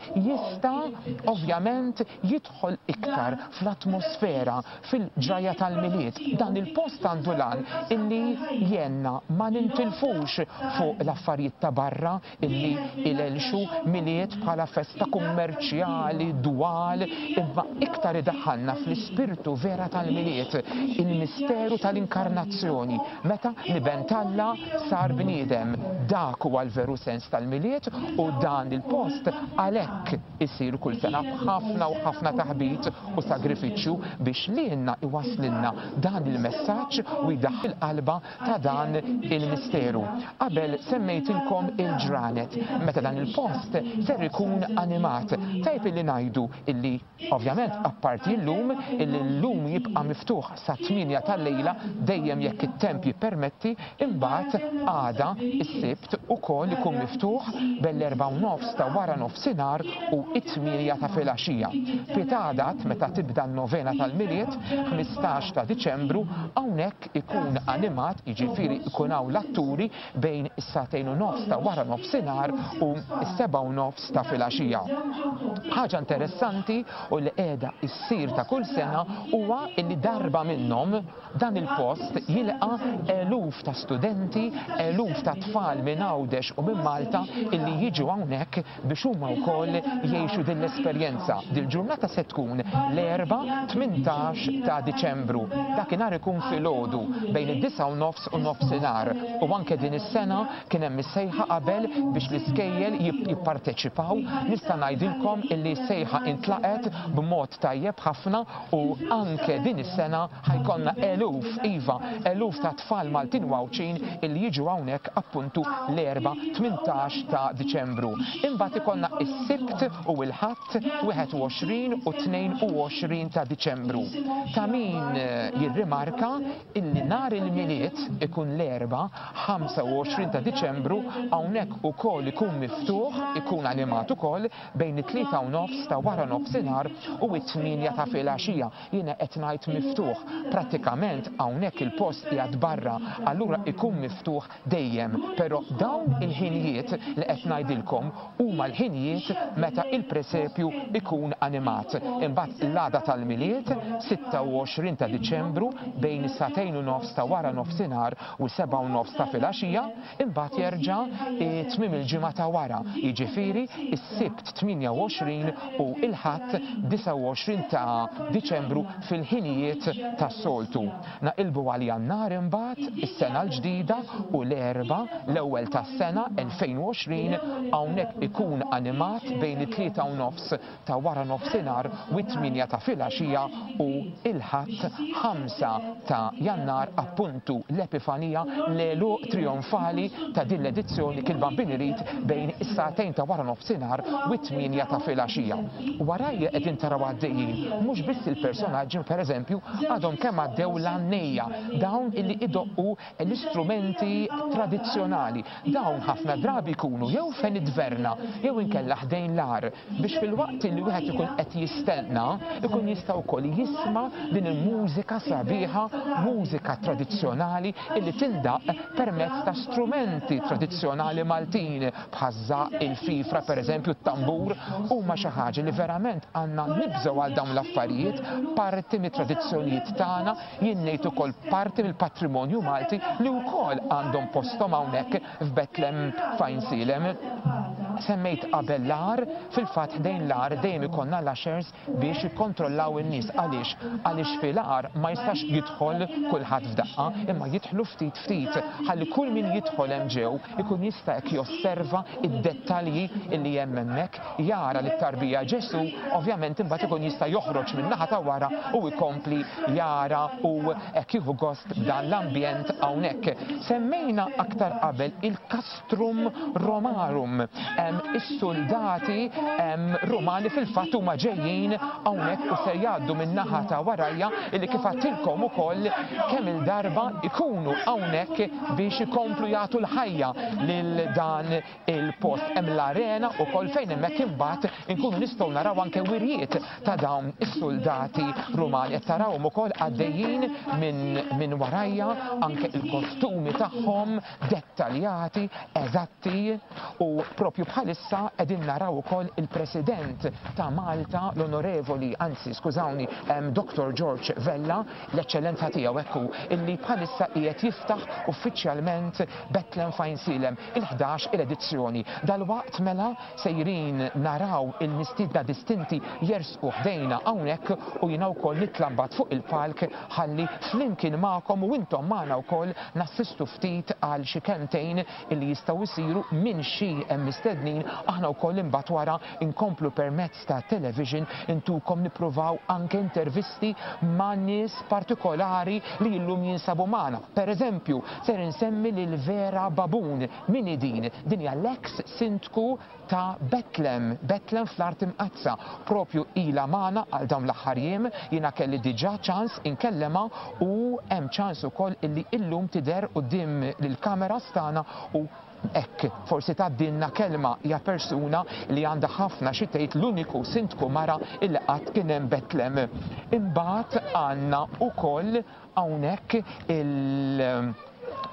jista' ovvjament jidħol iktar fl-atmosfera fil-ġraja tal-miliet. Dan il-post għandu lan illi jenna ma nintilfux fuq l-affarijiet ta' barra illi il-elxu miliet bħala festa kummerċjali, dwal, imma iktar idaħħalna fl-ispirtu vera tal-miliet, il-misteru tal-inkarnazzjoni, meta li bentalla sar bniedem. Dak huwa l-veru sens tal-miliet u dan il-post għalhekk isir kull sena ħafna u ħafna taħbit u sagrifiċċju biex lienna iwaslilna dan il-messaġġ u jdaħħal qalba ta' dan il-misteru. Qabel semmejtilkom il-ġranet, meta dan il-post ser ikun animat. Tajb illi ngħidu illi ovvjament apparti l-lum, illi l-lum jibqa' miftuħ sa tminja tal-lejla dejjem jekk it-temp jippermetti, imbagħad għada is-sibt ukoll ikun miftuħ bell-erba' u nofs ta' wara nofsinhar u it-tminja ta' filgħaxija. Pitadat meta tibda n-novena tal-miliet, ħmistax ta' Diċembru, hawnhekk ikun animat, jiġifieri ikun hawn l-atturi bejn is-satejn u nofs ta' wara nofsinhar u s-seba' u nofs ta' filgħaxija. Ħaġa interessanti u li qiegħda ssir ta' kull sena huwa li darba minnhom dan il-post jilqa' eluf ta' studenti, eluf ta' tfal minn Għawdex u minn Malta illi jiġu hawnhekk biex huma wkoll jgħixu din l-esperjenza. Dil-ġurnata se tkun l-erba' tmintax ta' Diċembru. Dakinhar ikun filgħodu bejn id-disa' u nofs u nofsinhar. U anke din is-sena kien hemm is-sejħa qabel biex l-iskejjel jipparteċipaw. Nista' ngħidilkom illi s-sejħa intlaqet b'mod tajjeb ħafna u anke din is-sena ħajkollna eluf, iva, eluf ta' tfal Maltin wawċin illi jiġu hawnhekk appuntu l-erba' tmintax ta' Diċembru. Imbagħad ikollna is-Sibt u l-Ħadd wieħed u għoxrin u tnejn u għoxrin ta' Diċembru. Ta' min jirrimarka illi nhar il-miliet ikun l-erba' ħamsa u għoxrin ta' Diċembru hawnhekk ukoll ikun miftuħ, ikun animat ukoll bejn it-tlieta u nofs ta' wara nofsinhar u t-tminja ta' filgħaxija. Jiena qed ngħid miftuħ. Prattikament hawnhekk il-post qiegħed barra, allura ikun miftuħ dejjem. Però dawn il-ħinijiet li qed ngħidilkom huma l-ħinijiet meta il-presepju ikun animat. Imbagħad l-għada tal-miliet sitta u għoxrin ta' Diċembru bejn is-satejn u nofs ta' wara nofsinhar u seba' u nofs ta' filgħaxija, imbagħad jerġa' tmiem il-ġimgħa ta' wara. Jiġifieri is-Sibt tminja u għoxrin u l-Ħadd disa' u għoxrin ta' Diċembru fil-ħinijiet tas-soltu. Naqilbu għal Jannar imbagħad is-sena l-ġdida u l-erba' l-ewwel tas-sena elfejn u għoxrin hawnhekk ikun animat bejn it-tlieta u nofs ta' wara nofsinhar u t-tminja ta' filgħaxija u l-Ħadd ħamsa ta' Jannar appuntu l-Epifanija l-għeluq trionfali ta' din l-edizzjoni kien Bambin Irid bejn is-sagħtejn ta' wara nofsinhar u t-tminja ta' filgħaxija. Warajja qed intaraw għaddejjin mhux biss il-personaġġi pereżempju għadhom kemm għaddew l-għannejja dawn illi idoqqu l-istrumenti tradizzjonali. Dawn ħafna drabi jkunu jew fejn id-dverna jew inkella ħdejn l-ar biex fil-waqt li wieħed ikun qed jistenna ikun jista' wkoll jisma' din il-mużika sabiħa, mużika tradizzjonali illi tindaq permezz ta' strumenti tradizzjonali Maltin bħaż-żaq, il-fifra pereżempju t-tambur huma xi ħaġa li verament għandna nibżgħu għal dawn l-affarijiet, parti mit-tradizzjonijiet tagħna, jien ngħid ukoll parti mill-patrimonju Malti li wkoll għandhom posthom hawnhekk f'Bethlehem f'Ajnsilem. Semmejt qabel l-ar, fil-fatt ħdejn l-ar dejjem ikollna l-ushers biex jikkontrollaw in-nies. Għaliex? Għaliex fil-ar ma jistax jidħol kulħadd f'daqqa, imma jidħlu ftit ftit ħalli kull min jidħol hemm ġew ikun jista' hekk josserva id-dettalji li hemm hemmhekk, jara li t-tarbija Ġesu ovvjament imbagħad ikun jista' joħroġ min-naħa ta' wara u jkompli jara u hekk jieħu gost dan l-ambjent hawnhekk. Semmejna aktar qabel il-Castrum Romarum. Is-soldati Rumani fil-fatt huma ġejjin hawnhekk u se jgħaddu min-naħa ta' warajja illi kif għattilkom ukoll kemm il-darba ikunu hawnhekk biex ikomplu jagħtu l-ħajja lil dan il-post. Hemm l-arena ukoll fejn hemmhekk imbagħad inkunu nistgħu naraw anke wirjiet ta' dawn is-soldati Rumani. Qed tarawhom ukoll għaddejjin minn warajja anke il-kostumi tagħhom dettaljati, eżatti u propju bħalissa qegħdin naraw ukoll il-President ta' Malta l-Onorevoli, anzi skużawni, Doktor George Vella, l-eċċellenza tiegħu hekk illi bħalissa qiegħed jiftaħ uffiċjalment Bethlehem f'Ajnsilem il-ħdax il-edizzjoni. Dalwaqt mela sejrin naraw il-mistiedna distinti jersqu ħdejna hawnhekk u jiena wkoll nitla' mbagħad fuq il-palk ħalli flimkien magħkom u intom magħna wkoll nassistu ftit għal xi kemmtejn illi jistgħu jsiru minn xi mistednin aħna wkoll imbagħad wara inkomplu permezz ta' television intukom nippruvaw anke intervisti ma' nies partikolari li llum jinsabu magħna. Pereżempju, ser insemmi lil Vera Babun. Min hi din? Din hija l-eks sindku ta' Bethlehem, Bethlehem fl-Art Imqazza. Propju ilha magħna għal dawn l-aħħar jiem jiena kelli diġà ċans inkellema u hemm ċans ukoll illi illum tidher quddiem lill-kameras tagħna u ekk, forsi tgħaddilna kelma hija persuna li għandha ħafna xi tgħid l-uniku sindku mara illi qatt kien hemm Bethlehem. Imbagħad għandna wkoll hawnhekk il-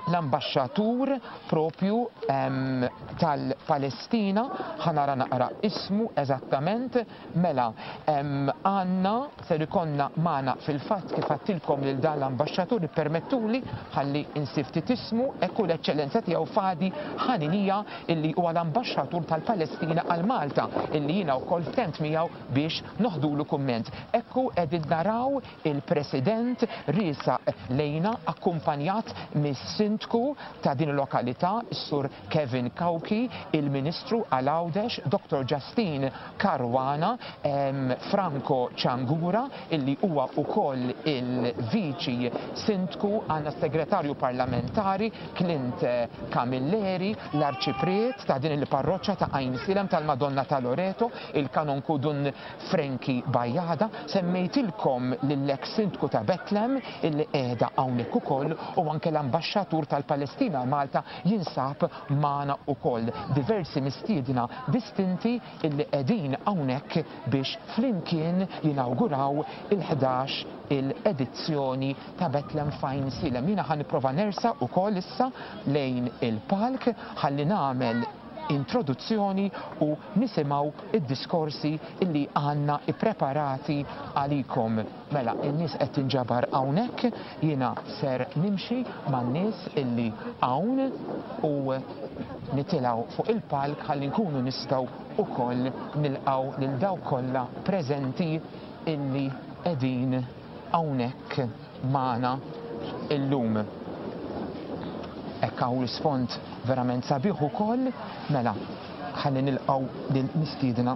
l-ambasċatur propju tal-Palestina, ħanara naqra ismu eżattament, mela għanna ser ikonna mana fil-fatt kif għattilkom lil dan l-ambasċatur permettuli ħalli insiftit ismu ekku l-eċċellenza tiegħu Fadi Ħaninija illi huwa l-ambasċatur tal-Palestina għal Malta illi jiena wkoll ftemt miegħu biex noħdulu kumment. Ekku qegħdin naraw il-President Risa Lejna akkumpanjat mis-Sindku ta' din il-lokalità, is-Sur Kevin Kauki, il-Ministru għal-Għawdex, Doktor Justin Caruana, Franco Ciangura, illi huwa wkoll il-Viċi Sindku, għandna segretarju parlamentari Clint Camilleri, l-Arċipriet ta' din il-parroċċa ta' Għajn Silem tal-Madonna ta' Loreto, il-Kanon Kudun Franki Bajjada, semmejtilkom lill-ex Sindku ta' Betlem illi qiegħda hawnhekk ukoll u anke l-Ambaxxatur tal-Palestina Malta jinsab magħna ukoll. Diversi mistiedna distinti illi qegħdin hawnhekk biex flimkien jinawguraw il-ħdax il-edizzjoni ta' Betlem Fajn Silem. Jiena ħan nipprova nersa ukoll issa lejn il-palk ħalli nagħmel introduzzjoni u nisimaw id-diskorsi illi għanna ippreparati għalikom. Mela, il-nis qed tinġabar hawnhekk, jiena ser nimxi man-nies illi hawn u nitilgħu fuq il-palk ħalli nkunu nistgħu ukoll nilqgħu lil dawk kollha preżenti illi qegħdin hawnhekk magħna illum. Hekk hawn l-isfond verament sabiħ ukoll, mela ħalli nilqgħu lil mistiedna.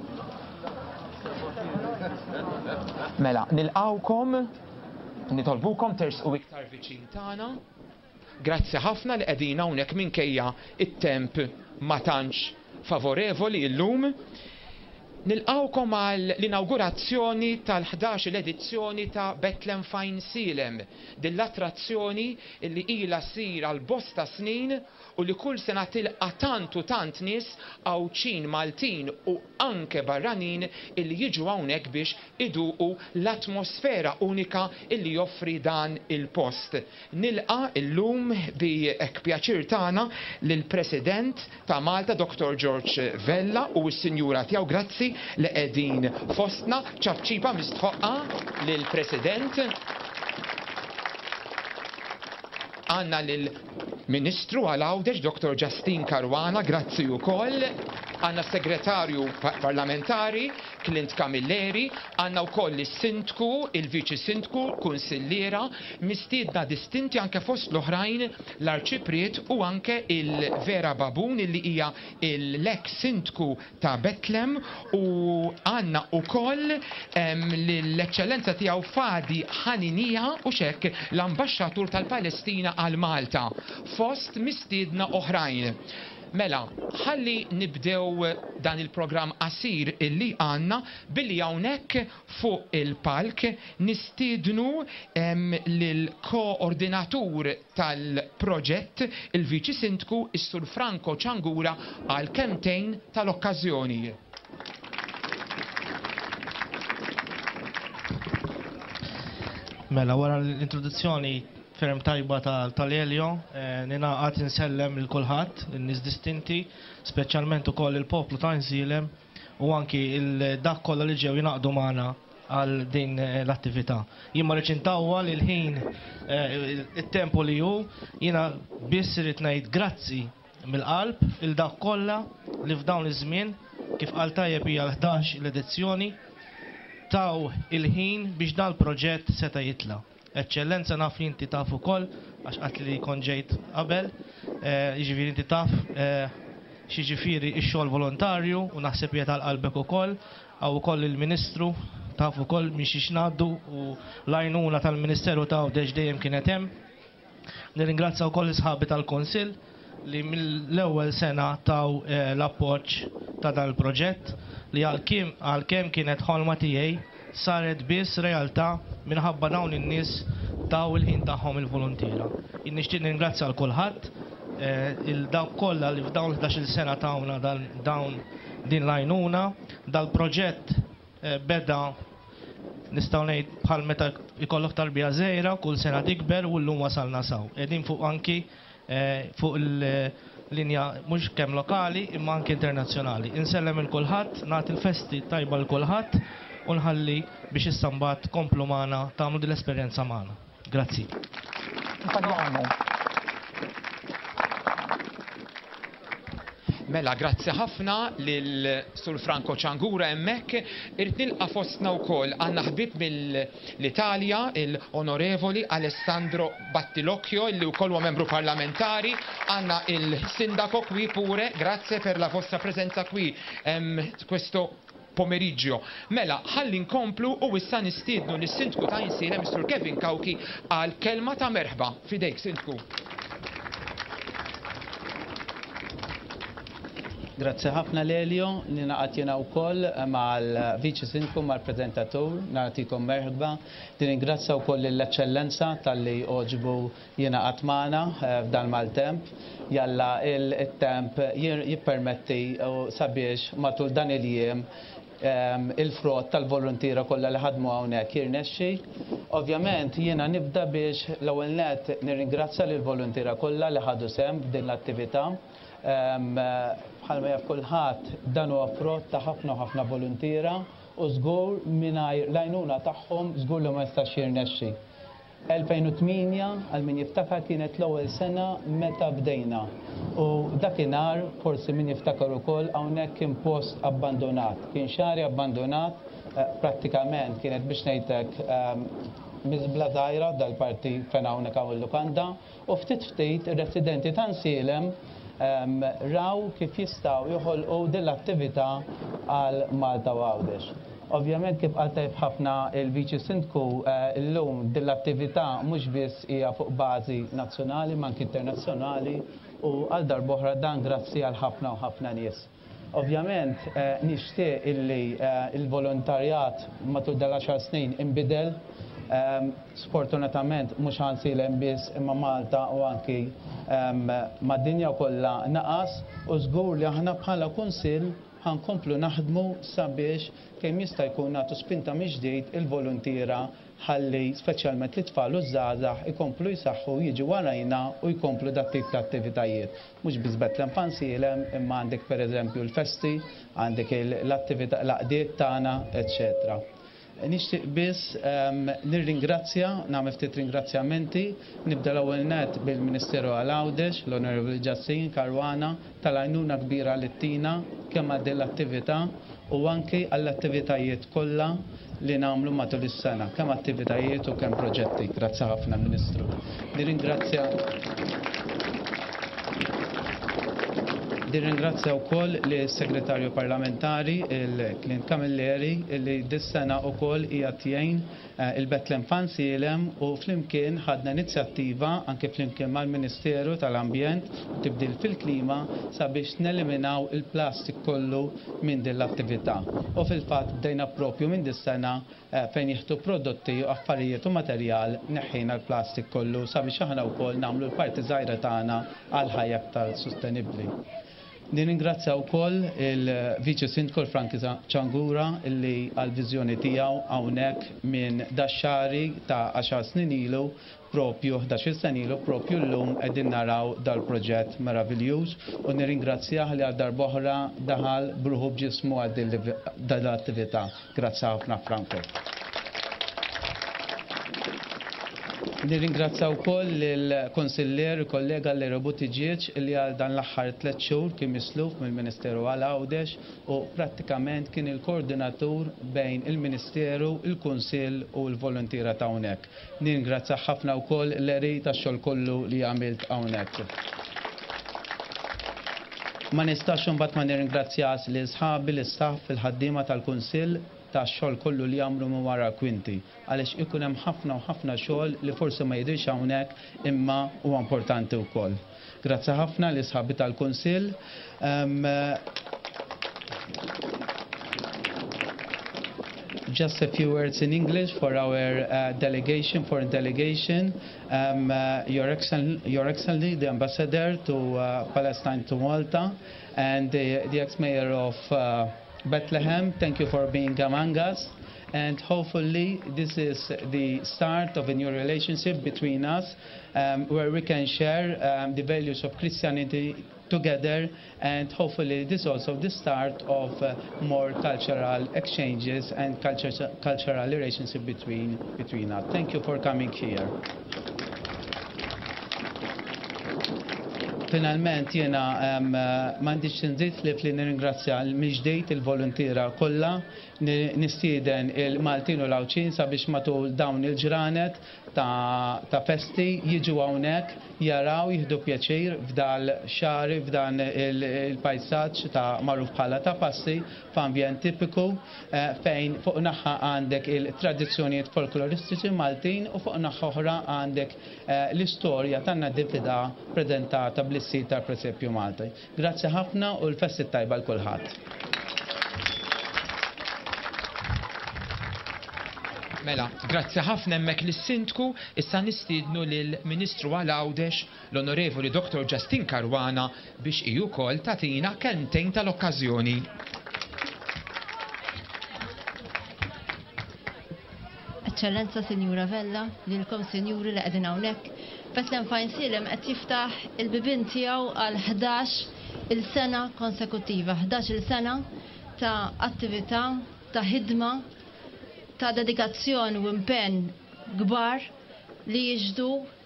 Mela nilqgħukom, nitolbukom tersqu iktar viċin tagħna. Grazzi ħafna li qegħdin hawnhekk minkejja it-temp ma tantx favorevoli llum. Nilqawkom għal l-inaugurazzjoni tal-ħdax l-edizzjoni ta' Betlem Fajn Silem, din l-attrazzjoni li ilha ssir għal bosta snin u li kull sena tilqa' tant u tant nies Għawċin Maltin u anke barranin illi jiġu hawnhekk biex iduqu l-atmosfera unika illi joffri dan il-post. Nilqa' illum bi hekk pjaċir tagħna lill-President ta' Malta, Doktor George Vella, u s-Sinjura tiegħu, grazzi li qegħdin fostna, ċabċiba mistħoqqa lill-President. Għanna lill-Ministru għal-Għawdex, Doktor Justin Caruana, grazzi wkoll. Għanna segretarju parlamentari Clint Camilleri, għanna wkoll is-Sindku, il-Viċi Sindku, kunsilliera, mistiedna distinti anke fost l-oħrajn l-Arċipriet u anke il-Vera Babun illi hija l-ex Sindku ta' Betlem, u għanna wkoll l-eċċellenza tiegħu Fadi Ħaninija u xekk l-Ambaxxatur tal-Palestina għal Malta, fost mistiedna oħrajn. Mela, ħalli nibdew dan il-programm qasir illi għanna billi hawnhekk fuq il-palk nistiednu lill-koordinatur tal-proġett, il-Viċi Sindku, is-Sur Franco Ciangura, għal kemmtejn tal-okkażjoni. Mela, wara l-introduzzjoni ferm tajba tal-Elio, nina għat insellem il-kulħat, il-nis distinti, specialment u koll il-poplu ta' Nsilem u anki il-dak kolla li ġew jinaqdu maħna għal din l-attività. Jimma reċintawa li l-ħin il-tempo li ju, jina biss rrit ngħid grazzi mill-qalb il-dak kolla li f'dawn iż-żmien kif qal tajjeb hija l-ħdax l-edizzjoni taw il-ħin biex dal-proġett seta' jitla'. Eċċellenza naf li inti taf ukoll għax qatt li konġejt qabel, jiġifieri inti taf xiġifieri x-xogħol volontarju u naħseb jeta l-qalbek ukoll, għaw ukoll il-Ministru taf ukoll miex xnaddu u l-għajnuna tal-Ministeru ta' Għawdex dejjem kienet hemm. Nirringrazzja wkoll isħabi tal-Kunsill li mill-ewwel sena taw l-appoġġ ta' dan il-proġett li għalkemm kienet ħolma tiegħi saret biss realtà minħabba dawn in-nies taw il-ħin tagħhom il-volontira. Nixtieq ningrazzja għal kulħadd, il-dawk kollha li f'dawn ħdax-il sena tawna dawn din l-għajnuna, dal-proġett beda nistgħu ngħid bħal meta jkollok tarbija żgħira kull sena tikber u llum wasalna saw. Qegħdin fuq anki fuq il-linja mhux kemm lokali imma anke internazzjonali. Insellem il-kulħadd, nagħti il-festi tajba l-kulħadd u nħalli biex issambat komplu magħna tagħmlu din l-esperjenza magħna. Grazzi. Mela, grazzi ħafna lil Sur Franco Ciangura hemmhekk. Irid nilqa' fostna wkoll għandna ħbib mill-Italja, il-Onorevoli Alessandro Battilocchio, illi wkoll huwa membru parlamentari. Għandna il-Sindaco qui pure, grazie per la vostra presenza qui questo pomeriggio. Mela, ħalli nkomplu u issa nistiednu lis-Sindku ta' Insila, Mister Kevin Kawki, għal kelma ta' merħba. Fidejk, Sindku. Grazie ħafna Lelio, li naqat jena u koll mal-Viċi Sindku, mal-Prezentatur, naqatikom merħba. Din ingrazza u koll l-eccellenza tal-li oġbu jena għatmana f'dan mal-temp. Jalla il-temp jippermetti sabiex matul dan il-jiem il-frott tal-volontira kollha li ħadmu hawnhekk jirnexxi. Ovvjament jiena nibda biex l-ewwel net nirringrazzja lill volontira kollha li ħadu sehem f'din l-attività. Bħalma jaf kulħadd dan huwa frott ta' ħafna ħafna volontira u żgur mingħajr l-għajnuna tagħhom żgur li ma jistax jirnexxi. elfejn u tminja għal min jiftakar kienet l-ewwel sena meta bdejna u dakinhar forsi min jiftakar ukoll hawnhekk kien post abbandonat, kien xari abbandonat prattikament kienet biex ngħidlek miżbla żgħira dal-parti fejn hawnhekk hawn il-lukanda u ftit ftit ir-residenti ta' Nsielem raw kif jistgħu joħolqu din l-attività għal Malta u Għawdex. Ovvjament kif qaltajb ħafna il-Viċi Sindku illum din l-attività mhux biss hija fuq bażi nazzjonali ma anke internazzjonali u għal darb'oħra dan grazzi għal ħafna u ħafna nies. Ovvjament nixtieq illi il-volontarjat matul dal-għaxar snin inbidel. Sfortunatament mhux Nsielem biss imma Malta u anki mad-dinja kollha naqas u żgur li aħna bħala kunsill ħankomplu naħdmu sabiex kemm jista' jkun nagħtu spinta mill-ġdid il-volontira ħalli speċjalment l-tfal u żgħażagħ ikomplu jsaħħu jiġu warajna u jkomplu dat tip ta' attivitajiet. Mhux biss Bethlehem f'Nsielem imma għandek pereżempju l-festi, għandek l-attività l-għaqdiet tagħna, eċċetera. Nixtieq biss nirringrazzja, nagħmel ftit ringrazzjamenti, nibda l-ewwel net bil-Ministeru għal Għawdex, l-Onorevoli Ġassin Karwana, tal-għajnuna kbira li ttina kemm għal l-attività u anke għall-attivitajiet kollha li nagħmlu matul is-sena, kemm attivitajiet u kemm proġetti. Grazzi ħafna Ministru. Nirringrazzja Nirringrazzja wkoll lis segretarju parlamentari il-Clint Camilleri li dis-sena wkoll hija tgħin il-Bethlehem f'Nsielem u flimkien ħadna inizjattiva anke flimkien mal-Ministeru tal-Ambjent u tibdil fil-klima sabiex neliminaw il-plastik kollu minn din l-attività. U fil-fatt bdejna propju minn dis-sena fejn jieħdu prodotti u affarijiet u materjal neħħina l-plastik kollu sabiex aħna wkoll nagħmlu l-parti żgħira tagħna għal ħajja aktar sostenibbli. Nirringrazzja wkoll il-Viċi Sindku Franco Ciangura illi għall-viżjoni tiegħu hawnhekk minn daxxari ta' għaxar snin ilu propju ħdax-il sen ilu propju llum qegħdin naraw dal-proġett meraviljuż u nirringrazzjah li għal darb'oħra daħal bruħu b'ġismu għal dal-attività. Grazzi ħafna Franco. Nirringrazzja wkoll lill-Konsiller kollega Lero Buttigieg li għal dan l-aħħar tliet xhur kien misluf mill-Ministeru għal Għawdex u prattikament kien il-koordinatur bejn il-Ministeru, il-Kunsill u l-volontira ta' hawnhekk. Nirringrazzja ħafna wkoll l-eri tax-xogħol kollu li għamilt hawnhekk. Ma nistax imbagħad ma nirringrazzjas li sħabi l-istaff fil-ħaddiema tal-Kunsill ta' xogħol kollu li jagħmlu minn wara kwinti għaliex ikun hemm ħafna u ħafna xogħol li forsi ma jidhirx hawnhekk imma huwa importanti wkoll. Grazzi ħafna li sħabi tal-Kunsill. Um, Just a few words in English for our uh, delegation, foreign delegation. Um, uh, Your Excellency, Your Excellency, the Ambassador to uh, Palestine to Malta, and the, the ex-mayor of uh, Bethlehem, thank you for being among us. and hopefully this is the start of a new relationship between us um, where we can share um, the values of Christianity together, and hopefully this is also the start of uh, more cultural exchanges and culture, cultural relationship between, between us. Thank you for coming here. Finalment jena m'għandix nżid li fli nirringrazzja l-miġdejt il-volontira kollha, nistieden il-Maltin u l-Awċin sabiex matul dawn il-ġranet ta' festi jiġu hawnhekk jaraw jieħdu pjaċir f'dal xari f'dan il-pajsaġġ ta' magħruf bħala ta' passi f'ambjent tipiku fejn fuq naħa għandek il-tradizzjonijiet folkloristiċi Maltin u fuq naħa oħra għandek l-istorja tan-natività preżentata bl-issir tal-Presepju Malti. Grazzi ħafna u l-festi tajba l kulħadd. Mela, grazzi ħafna hemmhekk lis-Sindku, issa nistiednu lill-Ministru għal-Għawdex l-Onorevoli Doktor Justin Caruana biex hi wkoll tagħtina kelmtejn tal-okkażjoni. Eċċellenza Sinjura Vella, lilkom Sinjuri li qegħdin hawnhekk, Bethlehem Fine Silem qed jiftaħ il-bibien tiegħu għal ħdax il-sena konsekuttiva, ħdax il-sena ta' attività, ta' ħidma, ta' dedikazzjoni u impenn kbar li jiġdu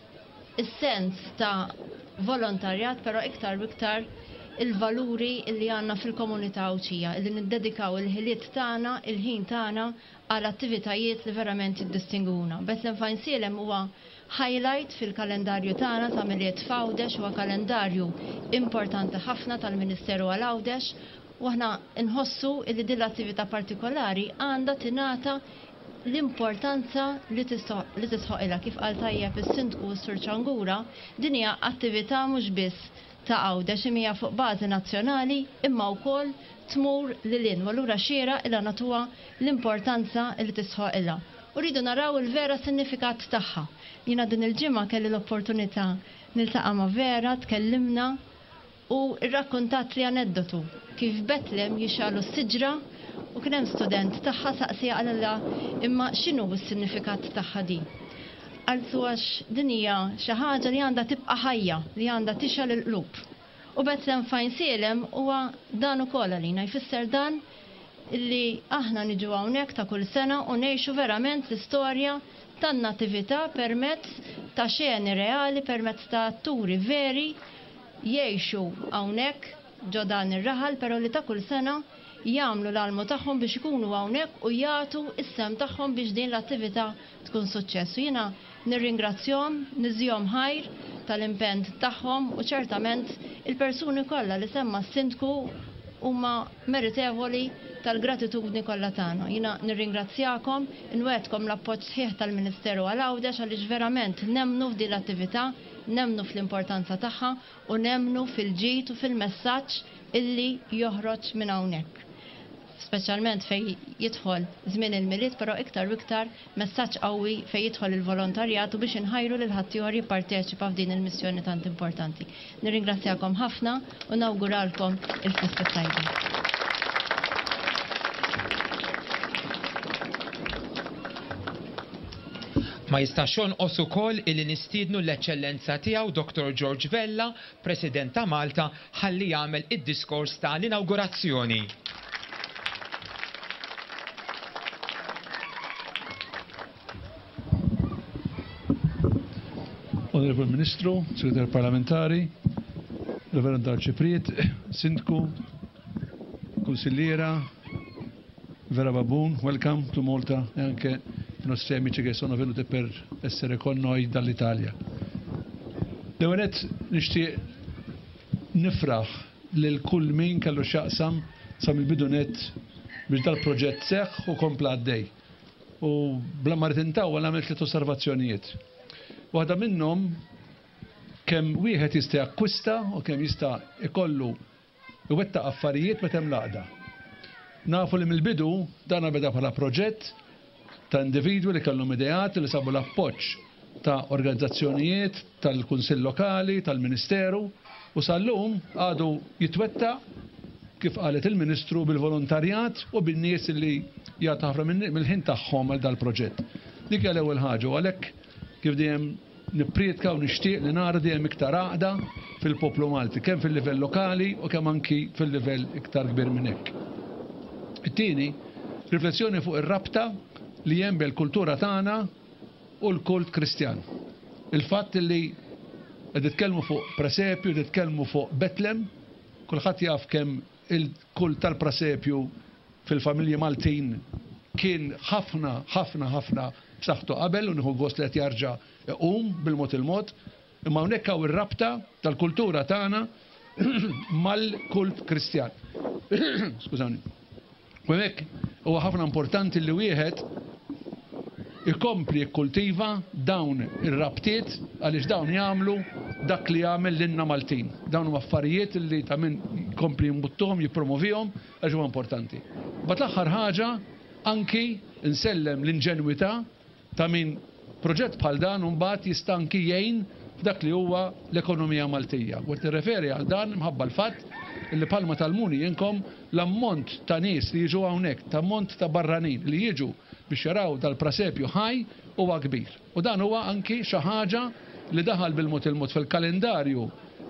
is-sens ta' volontarjat, però iktar biktar il-valuri li għandna fil-komunità Awċija, li niddedikaw il-ħiliet tagħna, il-ħin tagħna għal attivitajiet li verament jiddistinguna. Bethlehem Fine Silem huwa highlight fil-kalendarju tagħna ta' Miliet f'Għawdex, huwa kalendarju importanti ħafna tal-Ministeru għal-Għawdex, u aħna nħossu li din l-attività partikolari għandha tingħata l-importanza li tisħoqilha kif qal tajjeb is-Sindku Sur Ċangura, din hija attività mhux biss ta' Għawdex imma fuq bażi nazzjonali imma wkoll tmur lil hinn, u allura xiera ilha nagħtuha l-importanza li tisħoqilha. U rridu naraw il-vera sinifikat tagħha. Jiena din il-ġimgħa kelli l-opportunità niltaqa' ma' Vera, tkellimna u rrakkuntat li aneddotu kif Bethlehem jixalu s-siġra u kien hemm student tagħha saqsija qalilha imma x'inhu s-sinifikat tagħha din. Qaltu għax din hija xi ħaġa li għandha tibqa' ħajja, li għandha tixal il-qlub. U Bethlehem Fine Silem huwa dan ukoll għalina, jfisser dan illi aħna niġu hawnhekk ta' kull sena u ngħixu verament l-istorja tan-natività permezz ta' xeni reali, permezz ta' atturi veri jgħixu hawnhekk ġo dan ir-raħal, però li ta' kull sena jagħmlu l-almu tagħhom biex ikunu hawnhekk u jagħtu is-sem tagħhom biex din l-attività tkun suċċess. Jiena nirringrazzjahom, niżjihom ħajr tal-impenn tagħhom u ċertament il-persuni kollha li semma s-Sindku huma meritevoli tal-gratitudni kollha tagħna. Jiena nirringrazzjakom, inwedkom l-appoġġ sħiħ tal-Ministeru għal-Għawdex għaliex verament nemmnu f'din l-attività, nemmnu fl-importanza tagħha u nemmnu fil-ġid u fil-messaġġ illi joħroġ minn hawnhekk. Speċjalment fej jidħol żmien il-miliet, però iktar u iktar messaġġ qawwi fej jidħol il-volontarjat u biex inħajru lil ħaddieħor jipparteċipa f'din il-missjoni tant importanti. Nirringrazzjakom ħafna u nawguralkom il-festa tajba. Ma jistax jonqos ukoll illi nistiednu l-eċċellenza tiegħu Doktor George Vella, President ta' Malta, ħalli jagħmel id-diskors tal-inawgurazzjoni. Onorevole Ministru, Segretarju Parlamentari, Reverend Arċipriet, Sindku, Kunsilliera, Vera Babun, welcome to Malta, e anche i nostri amici che sono venuti per essere con noi dall'Italia. L-għonet nixtieq nifraħ lil kull min kellu xaqsam sam il-bidunet biex dal-proġett seħħ u kompla għaddej. U bla martintaw għal għamilt tliet osservazzjonijiet. Waħda minnhom kemm wieħed jista' jakkwista u kemm jista' ikollu iwettaq affarijiet meta hemm laqda. Nafu li mill-bidu dan beda bħala proġett ta' individwi li kellhom ideat li sabu l-appoġġ ta' organizzazzjonijiet tal-Kunsill Lokali, tal-Ministeru u sal-lum għadu jitwettaq kif qalet il-Ministru bil-volontarjat u bin-nies li jagħtu ħafna mill-ħin tagħhom għal dal-proġett. Dik hija l-ewwel ħaġa u għalhekk kif dejjem nipprietka u nixtieq li nara dejjem iktar għaqda fil-poplu Malti, kemm fil-livell lokali u kemm anki fil-livell iktar kbir minn hekk. It-tieni, riflessjoni fuq ir-rabta li hemm bil-kultura tagħna u l-kult Kristjan. Il-fatt li qed nitkellmu fuq presepju, nitkellmu fuq Betlem, kulħadd jaf kemm il-kult tal-presepju fil-familji Maltin kien ħafna ħafna ħafna b'saħħtu qabel u nieħu gost li qed jarġa' iqum bil-mod il-mod, imma hawnhekk hawn ir-rabta tal-kultura tagħna mal-kult Kristjan. Skużawni. U hekk huwa ħafna importanti li wieħed ikompli jikkultiva dawn ir-rabtiet għaliex dawn jagħmlu dak li jagħmel lilna Maltin. Dawn huma affarijiet li ta' min jkompli jmbuttuhom, jippromovihom għax huwa importanti. Bad l-aħħar ħaġa anki nsellem l-inġenwità ta' min proġett bħal dan mbagħad jista' anki jgħin f'dak li huwa l-ekonomija Maltija. U nirreferi għal dan mħabba l-fatt li palma tal-muni jinkom l-ammont ta' nies li jiġu hawnhekk, ta' ammont ta' barranin li jiġu biex jaraw dal-presepju ħaj huwa kbir. U dan huwa anki xi ħaġa li daħal bil-mod il-mod fil-kalendarju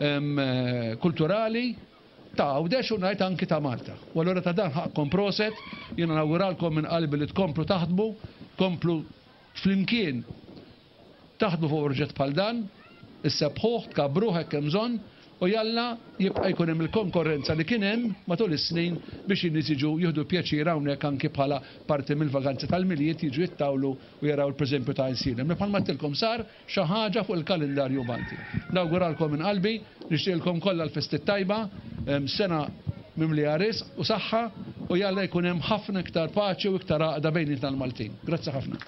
kulturali ta' Għawdex u ngħid anki ta' Malta. U allura ta' dan ħaqkom proset, jiena nawguralkom minn qalbi li tkomplu taħdmu, tkomplu flimkien taħdmu fuq proġett bħal dan, issebħuh, tkabruh hekk hemm bżonn, u jalla jibqa' jkun hemm il-konkurrenza li kien hemm matul is-snin biex in-nies jiġu jieħdu pjaċir hawnhekk anke bħala parti mill-vaganzi tal-miliet jiġu jittawlu u jaraw il-preżempju ta' Insilem. Bħalma tilkom sar xi ħaġa fuq il-kalendarju Malti. Nawguralkom minn qalbi, nixtieqilkom kollha l-festi tajba, sena mimli għaris u saħħa u jalla jkun hemm ħafna iktar paċi u iktar għaqda bejnietna l-Maltin. Grazzi ħafna.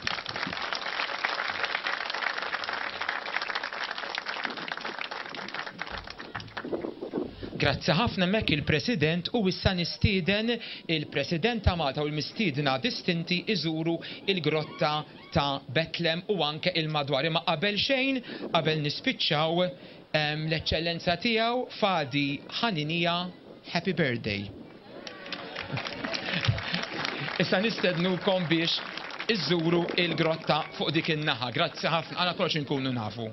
Grazzi ħafna mek il-President u issa nistieden il-President ta' Malta u l-mistiedna distinti iżuru il-grotta ta' Betlem u anke il-madwar. Ma qabel xejn, qabel nispiċċaw l-eċċellenza tiegħu Fadi Ħaninija, Happy Birthday. Issa nistednukom biex iżuru il-grotta fuq dik in-naħa. Grazzi ħafna, għana kollox inkunu nafu.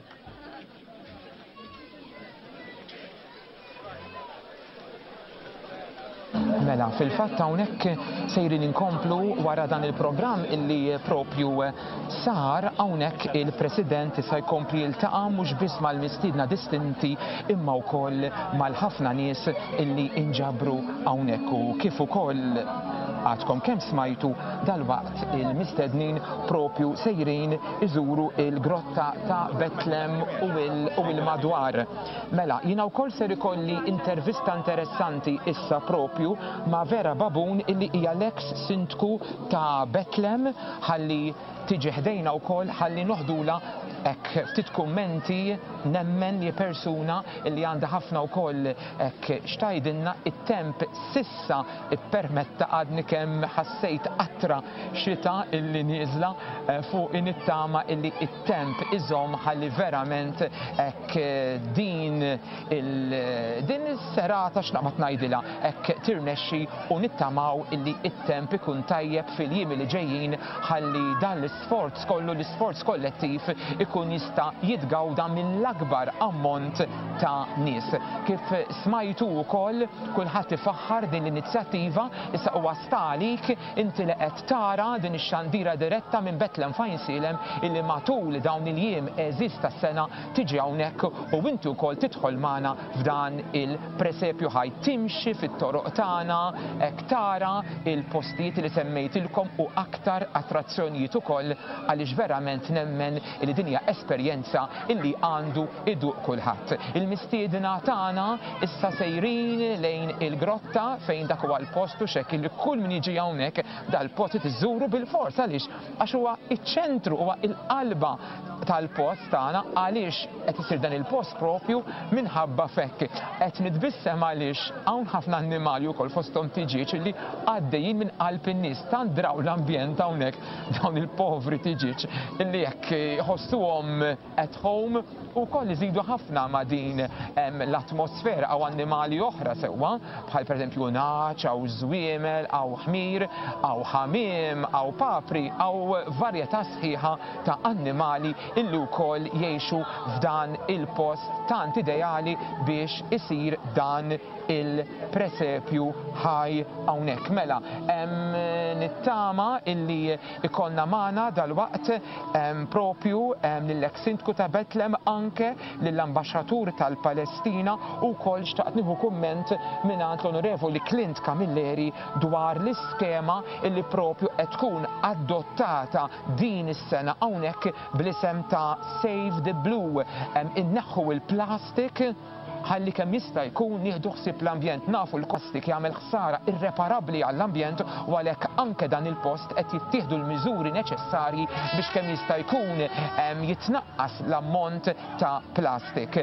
Mela, fil-fatt hawnhekk sejrin inkomplu wara dan il-programm illi propju sar hawnhekk il-President issa jkompli jiltaqa' mhux biss mal-mistiedna distinti imma wkoll mal-ħafna nies illi inġabru hawnhekk u kif ukoll għadkom kemm smajtu dal-waqt il-mistednin propju sejrin iżuru il-grotta ta' Betlem u il-madwar. Mela, jiena wkoll ser ikolli intervista interessanti issa propju ma' Vera Babun illi hija l-ex sindku ta' Betlem ħalli tiġi ħdejna wkoll ħalli noħdula hekk ftit kummenti nemmen li persuna illi għandha ħafna wkoll hekk xtajdilna it-temp sissa ippermetta għadni kemm ħassejt qatra xita illi nieżla fuq in-nittama illi it-temp iżomm ħalli verament hekk din din is-serata x'naqbad ngħidilha hekk tirnexxi u nittamaw illi it-temp ikun tajjeb fil-jiem li ġejjin ħalli dan l-isforz kollu l-isforz kollettiv ikun jista' jitgawda mill-akbar ammont ta' nies. Kif smajtu wkoll kulħadd ifaħħar din l-inizjattiva issa huwa stalik inti li qed tara din ix-xandira diretta minn Betlem f'Insilem illi matul dawn il-jiem eżist tas-sena tiġi hawnhekk u inti wkoll tidħol magħna f'dan il-presepju ħaj timxi fit-toroq tagħna hekk tara il-postijiet li semmejtilkom u aktar attrazzjonijiet ukoll għaliex verament nemmen li din hija esperjenza illi għandu iduq kulħadd. Il-mistiedna tagħna issa sejrin lejn il-grotta fejn dak huwa l-postu xekk li kull min jiġi hawnhekk dal-post iżuru bil-fors għaliex għax huwa iċ-ċentru huwa l-qalba tal-post tagħna għaliex qed isir dan il-post propju minħabba fekk qed nitbissem għaliex hawn ħafna annimali wkoll fosthom tiġiġ li għaddejjin minn qalb in-nies tant draw l-ambjent hawnhekk dawn il-povri tiġiġ illi jekk ħossuhom at home u koll iżidu ħafna ma' din l-atmosfera għaw annimali oħra sewwa bħal pereżempju naċ, għaw żwiemel, għaw ħmir, għaw ħamiem, għaw papri, għaw varjetà sħiħa ta' annimali illi wkoll jgħixu f'dan il-post tant ideali biex isir dan il-presepju ħaj hawnhekk. Mela, nittama illi ikollna magħna dal-waqt propju lill-eks sindku ta' Bethlehem anke lill-ambaxxatur tal-Palestina u wkoll xtaqt nieħu kumment mingħand l-Onorevoli Clint Camilleri dwar l-iskema illi propju qed tkun adottata din is-sena hawnhekk bl-isem ta' Save the Blue. Inneħħu il-plastik ħalli kemm jista' jkun nieħdu ħsieb l-ambjent nafu l-plastik jagħmel ħsara irreparabbli għall-ambjent u għalhekk anke dan il-post qed jittieħdu l-miżuri neċessarji biex kemm jista' jkun jitnaqqas l-ammont ta' plastik.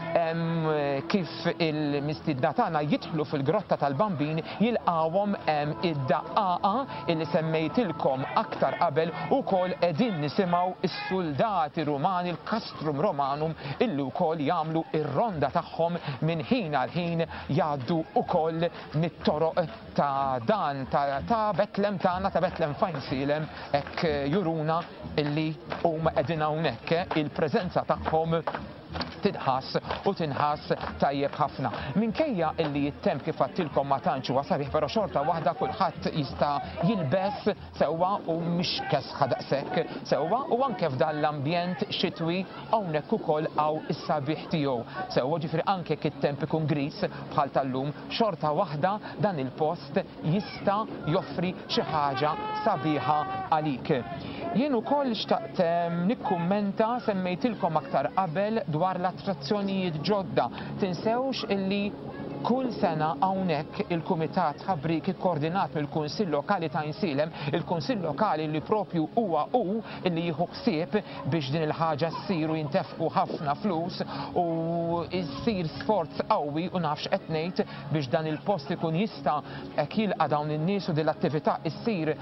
Kif il-mistiedna tagħna jidħlu fil-grotta tal-Bambin jilqawhom id-daqqaqa illi semmejtilkom aktar qabel ukoll qegħdin nisimgħu is-soldati Rumani il-Castrum Romanum illi wkoll jagħmlu ir-ronda tagħhom minn ħin għal ħin jgħaddu wkoll mit-toroq ta' dan ta' Bethlehem tagħna ta' Bethlehem Fajnsilem hekk juruna illi huma qegħdin hawnhekk il-preżenza tagħhom tidħass u tinħass tajjeb ħafna. Minkejja illi jittemp kif għattilkom ma tantx huwa sabiħ, però xorta waħda kulħadd jista' jilbes sewwa u mhix kesħa daqshekk sewwa u anke f'dan l-ambjent xitwi hawnhekk ukoll hawn is-sabiħ tiegħu. Sewwa ġifieri anke jekk it-temp ikun gris bħal tal-lum, xorta waħda dan il-post jista' joffri xi ħaġa sabiħa għalik. Jien ukoll xtaqt nikkummenta semmejtilkom aktar qabel dwar l-attrazzjonijiet ġodda. Tinsewx illi kull sena hawnhekk il-Kumitat Ħabbrik ikkoordinat mill-Kunsill Lokali ta' Insilem, il-Kunsill Lokali li propju huwa hu li jieħu ħsieb biex din il-ħaġa ssir u jintefqu ħafna flus u jsir sforz qawwi u nafx qed ngħid biex dan il-post ikun jista' hekk jilqa' dawn in-nies u din l-attività ssir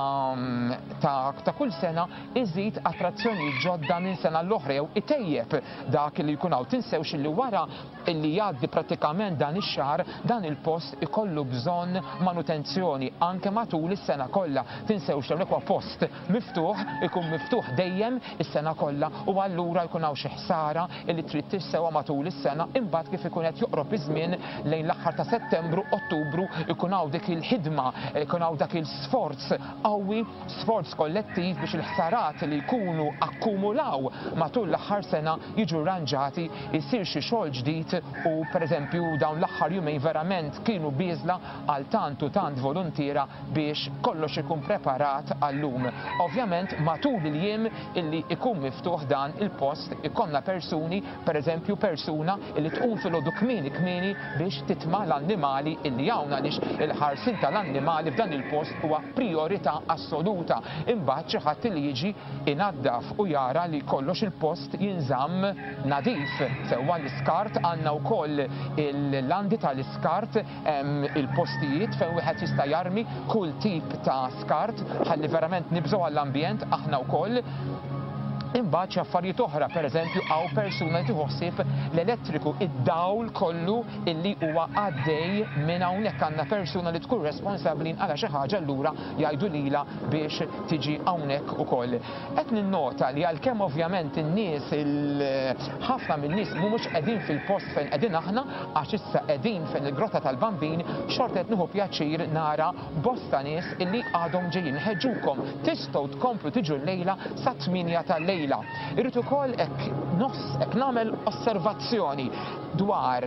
ta' kull sena iżid attrazzjonijiet ġodda minn sena l-oħra jew itejjeb dak li jkun hawn. Tinsewx illi wara illi jgħaddi prattikament dan xahar dan il-post ikollu bżonn manutenzjoni anke matul is-sena kollha. Tinsewx hawnhekk huwa post miftuħ, ikun miftuħ dejjem is-sena kollha u allura jkun hawn xi ħsara li trid tissewwa matul is-sena imbagħad kif ikun qed joqrob iż-żmien lejn l-aħħar ta' Settembru, Ottubru ikun hawn dik il-ħidma, ikun hawn dak il-sforz qawwi, sforz kollettiv biex il-ħsarat li jkunu akkumulaw matul l-aħħar sena jiġu rranġati, jsir xi xogħol ġdid u pereżempju dawn l-aħħar jumejn verament kienu biżla għal tant u tant volontiera biex kollox ikun preparat għallum. Ovvjament matul il-jiem illi ikun miftuħ dan il-post ikonna persuni, pereżempju persuna illi tqum filgħodu kmieni kmieni biex titma' l-annimali illi hawn għaliex il-ħarsin tal-annimali f'dan il-post huwa priorità assoluta. Imbagħad xi ħadd li jiġi inaddaf u jara li kollox il-post jinżamm nadif. Sewwa l-iskart għandna wkoll il-landi tal-iskart il-postijiet fejn wieħed jista' jarmi kull tip ta' skart ħalli verament nibżgħu għall-ambjent aħna wkoll. Imbagħad xi affarijiet oħra, pereżempju hawn persuna li tieħu ħsieb l-elettriku, id-dawl kollu illi huwa għaddej minn hawnhekk għandna persuna li tkun responsabbli għal xi ħaġa allura jgħidu lilha biex tiġi hawnhekk ukoll. Qed ninnota li għalkemm ovvjament in-nies ħafna min-nies mhumiex qegħdin fil-post fejn qegħdin aħna għax issa qegħdin fejn il-Grotta tal-Bambin, xorta qed nieħu pjaċir nara bosta nies illi għadhom ġejjin. Ħeġġukom tistgħu tkomplu tiġu llejla sa tminja tal-lejl. Irrid ukoll hekk nofs hekk nagħmel osservazzjoni dwar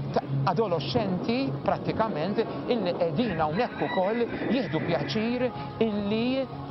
adolescenti prattikament illi qegħdin hawnhekk ukoll jieħdu pjaċir illi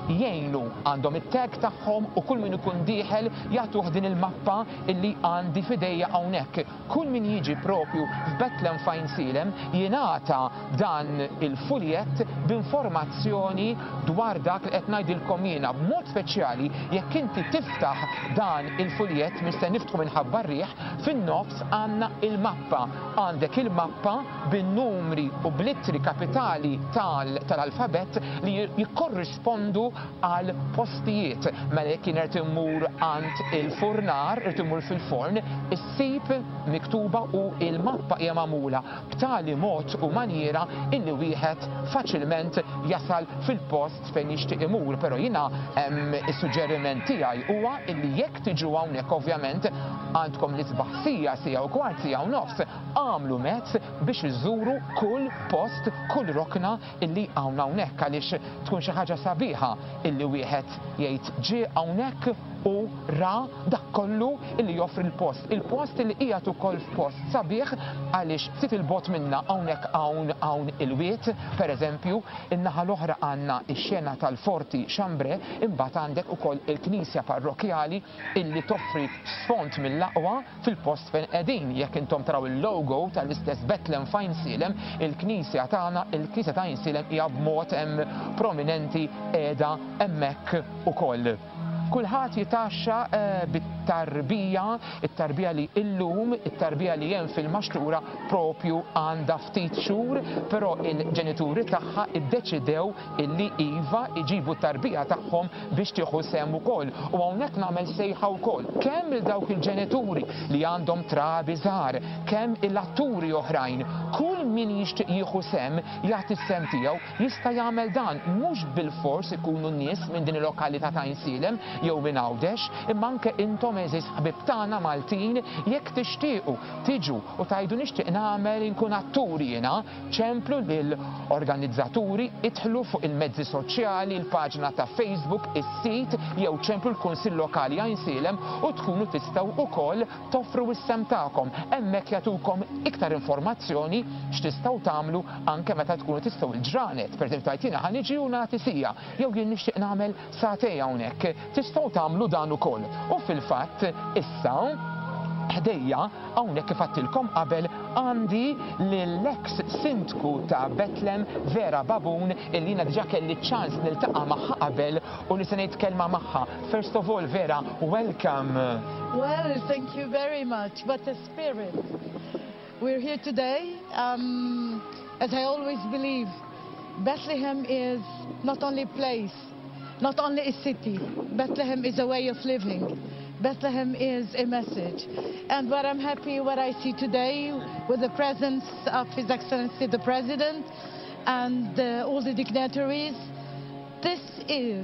jgħinu għandhom it-tag tagħhom u kull min ikun dieħel jagħtuh din il-mappa illi għandi fidejja hawnhekk. Kull min jiġi propju f'Bethlehem Fajnsilem jingħata dan il-fuljett b'informazzjoni dwar dak li qed ngħidilkom jiena. B'mod speċjali jekk inti tiftaħ dan il-fuljett mista niftħu minħabba r-riħ, fin-nofs għandna il-mappa. Għandek il-mappa bin-numri u bl-ittri kapitali tal-alfabet li jikkorrispondu għal postijiet. Mela jekk irid immur għand il-furnar, irid immur fil-forn, issib miktuba u il-mappa hija magħmula b'tali mod u maniera illi wieħed faċilment jasal fil-post fejn jixtieq imur. Però jiena is-suġġeriment tiegħi huwa illi jekk tiġu hawnhekk ovvjament għandkom nisbaħ sija, sija u kwart, sija u nofs, għamlu mezz biex iżuru kull post, kull rokna illi hawn hawnhekk għaliex tkun xi ħaġa sabiħa illi wieħed jgħid ġie hawnhekk u ra dak kollu illi joffri l-post. Il-post illi qiegħed ukoll f'post sabiħ għaliex ftit il-bot minna hawnhekk hawn hawn il-wiet, pereżempju, in-naħa l-oħra għandna x-xena tal-Forti Xambre, imbagħad għandek ukoll il-Knisja Parrokjali illi toffri sfond mill-aqwa fil-post fejn qegħdin. Jekk intom taraw il-logo tal-istess Bethlehem Fajnsilem, il-Knisja tagħna, il-Knisja ta' Fajnsilem hija b'mod hemm prominenti qiegħda hemmhekk ukoll. Kulħadd jitaxxa bit-tarbija, it-tarbija li illum, it-tarbija li hemm fil-maxtura propju għandha ftit xhur, però il-ġenituri tagħha iddeċidew illi iva iġibu t-tarbija tagħhom biex tieħu sehem ukoll. U hawnhekk nagħmel sejħa wkoll kemm il dawk il-ġenituri li għandhom trabi żgħar, kemm il-atturi oħrajn, kull min jixtieq jieħu sehem jagħti s-sehem tiegħu jista' jagħmel dan mhux bil-fors ikunu nies minn din il-lokalità ta' Insilem jew minn Għawdex, imma anke intom eżis ħbib tagħna Maltin jekk tixtiequ tiġu u tgħidu nixtieq nagħmel inkun atturi jiena, ċemplu lill-organizzaturi idħlu fuq il-mezzi soċjali, il-paġna ta' Facebook, is-sit jew ċemplu l-Kunsill Lokali Għajnsilem u tkunu tistgħu wkoll toffru is-sem tagħkom. Hemmhekk jagħtukom iktar informazzjoni x'tistgħu tagħmlu anke meta tkunu tistgħu il-ġranet. Pereżempju tgħid jiena ħaniġi u nagħti sija jew jien nixtieq nagħmel sagħtejn hawnhekk. Tistgħu tagħmlu dan ukoll. U fil-fatt issa ħdejja hawnhekk kif għattilkom qabel għandi lill-ex sindku ta' Bethlehem Vera Babun illi jiena diġà kelli ċans niltaqa' magħha qabel u li se ngħid kelma magħha. First of all, Vera, welcome. Well, thank you very much. What a spirit. We're here today. Um, as I always believe, Bethlehem is not only a place, not only a city. Bethlehem is a way of living. Bethlehem is a message. And what I'm happy what I see today with the presence of His Excellency the President and uh, all the dignitaries, this is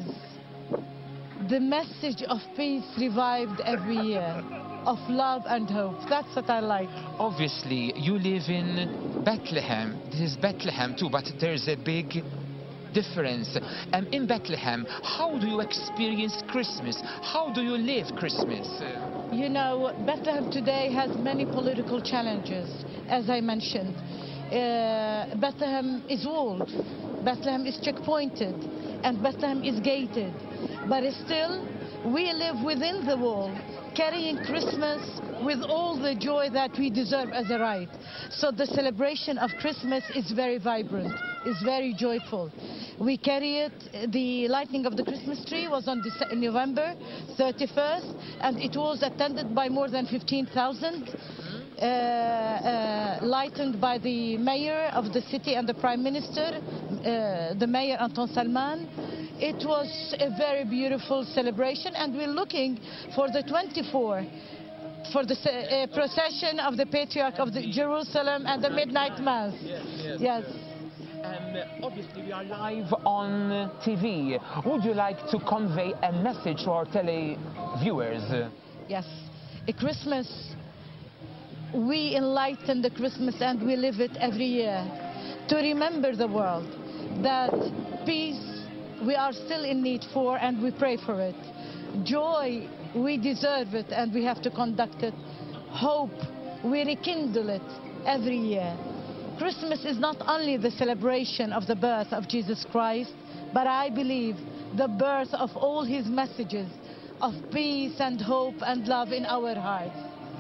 the message of peace revived every year, of love and hope. That's what I like. Obviously, you live in Bethlehem. This is Bethlehem too, but there's a big difference. Um, in Bethlehem, how do you experience Christmas? How do you live Christmas? You know, Bethlehem today has many political challenges, as I mentioned. Uh, Bethlehem is walled, Bethlehem is checkpointed, and Bethlehem is gated. But still, we live within the wall, carrying Christmas with all the joy that we deserve as a right. So the celebration of Christmas is very vibrant, is very joyful. We carry it, the lighting of the Christmas tree was on November thirty-first, and it was attended by more than fifteen thousand, uh, uh, lightened by the mayor of the city and the prime minister, uh, the mayor Anton Salman. It was a very beautiful celebration, and we're looking for the twenty-fourth, for the uh, procession of the Patriarch of the Jerusalem and the Midnight Mass. Yes. yes. yes. Um, obviously, we are live on T V. Would you like to convey a message to our tele-viewers? Yes. A Christmas, we enlighten the Christmas and we live it every year. To remember the world that peace we are still in need for and we pray for it. Joy, we deserve it and we have to conduct it. Hope, we rekindle it every year. Christmas is not only the celebration of the birth of Jesus Christ, but I believe the birth of all his messages of peace and hope and love in our hearts.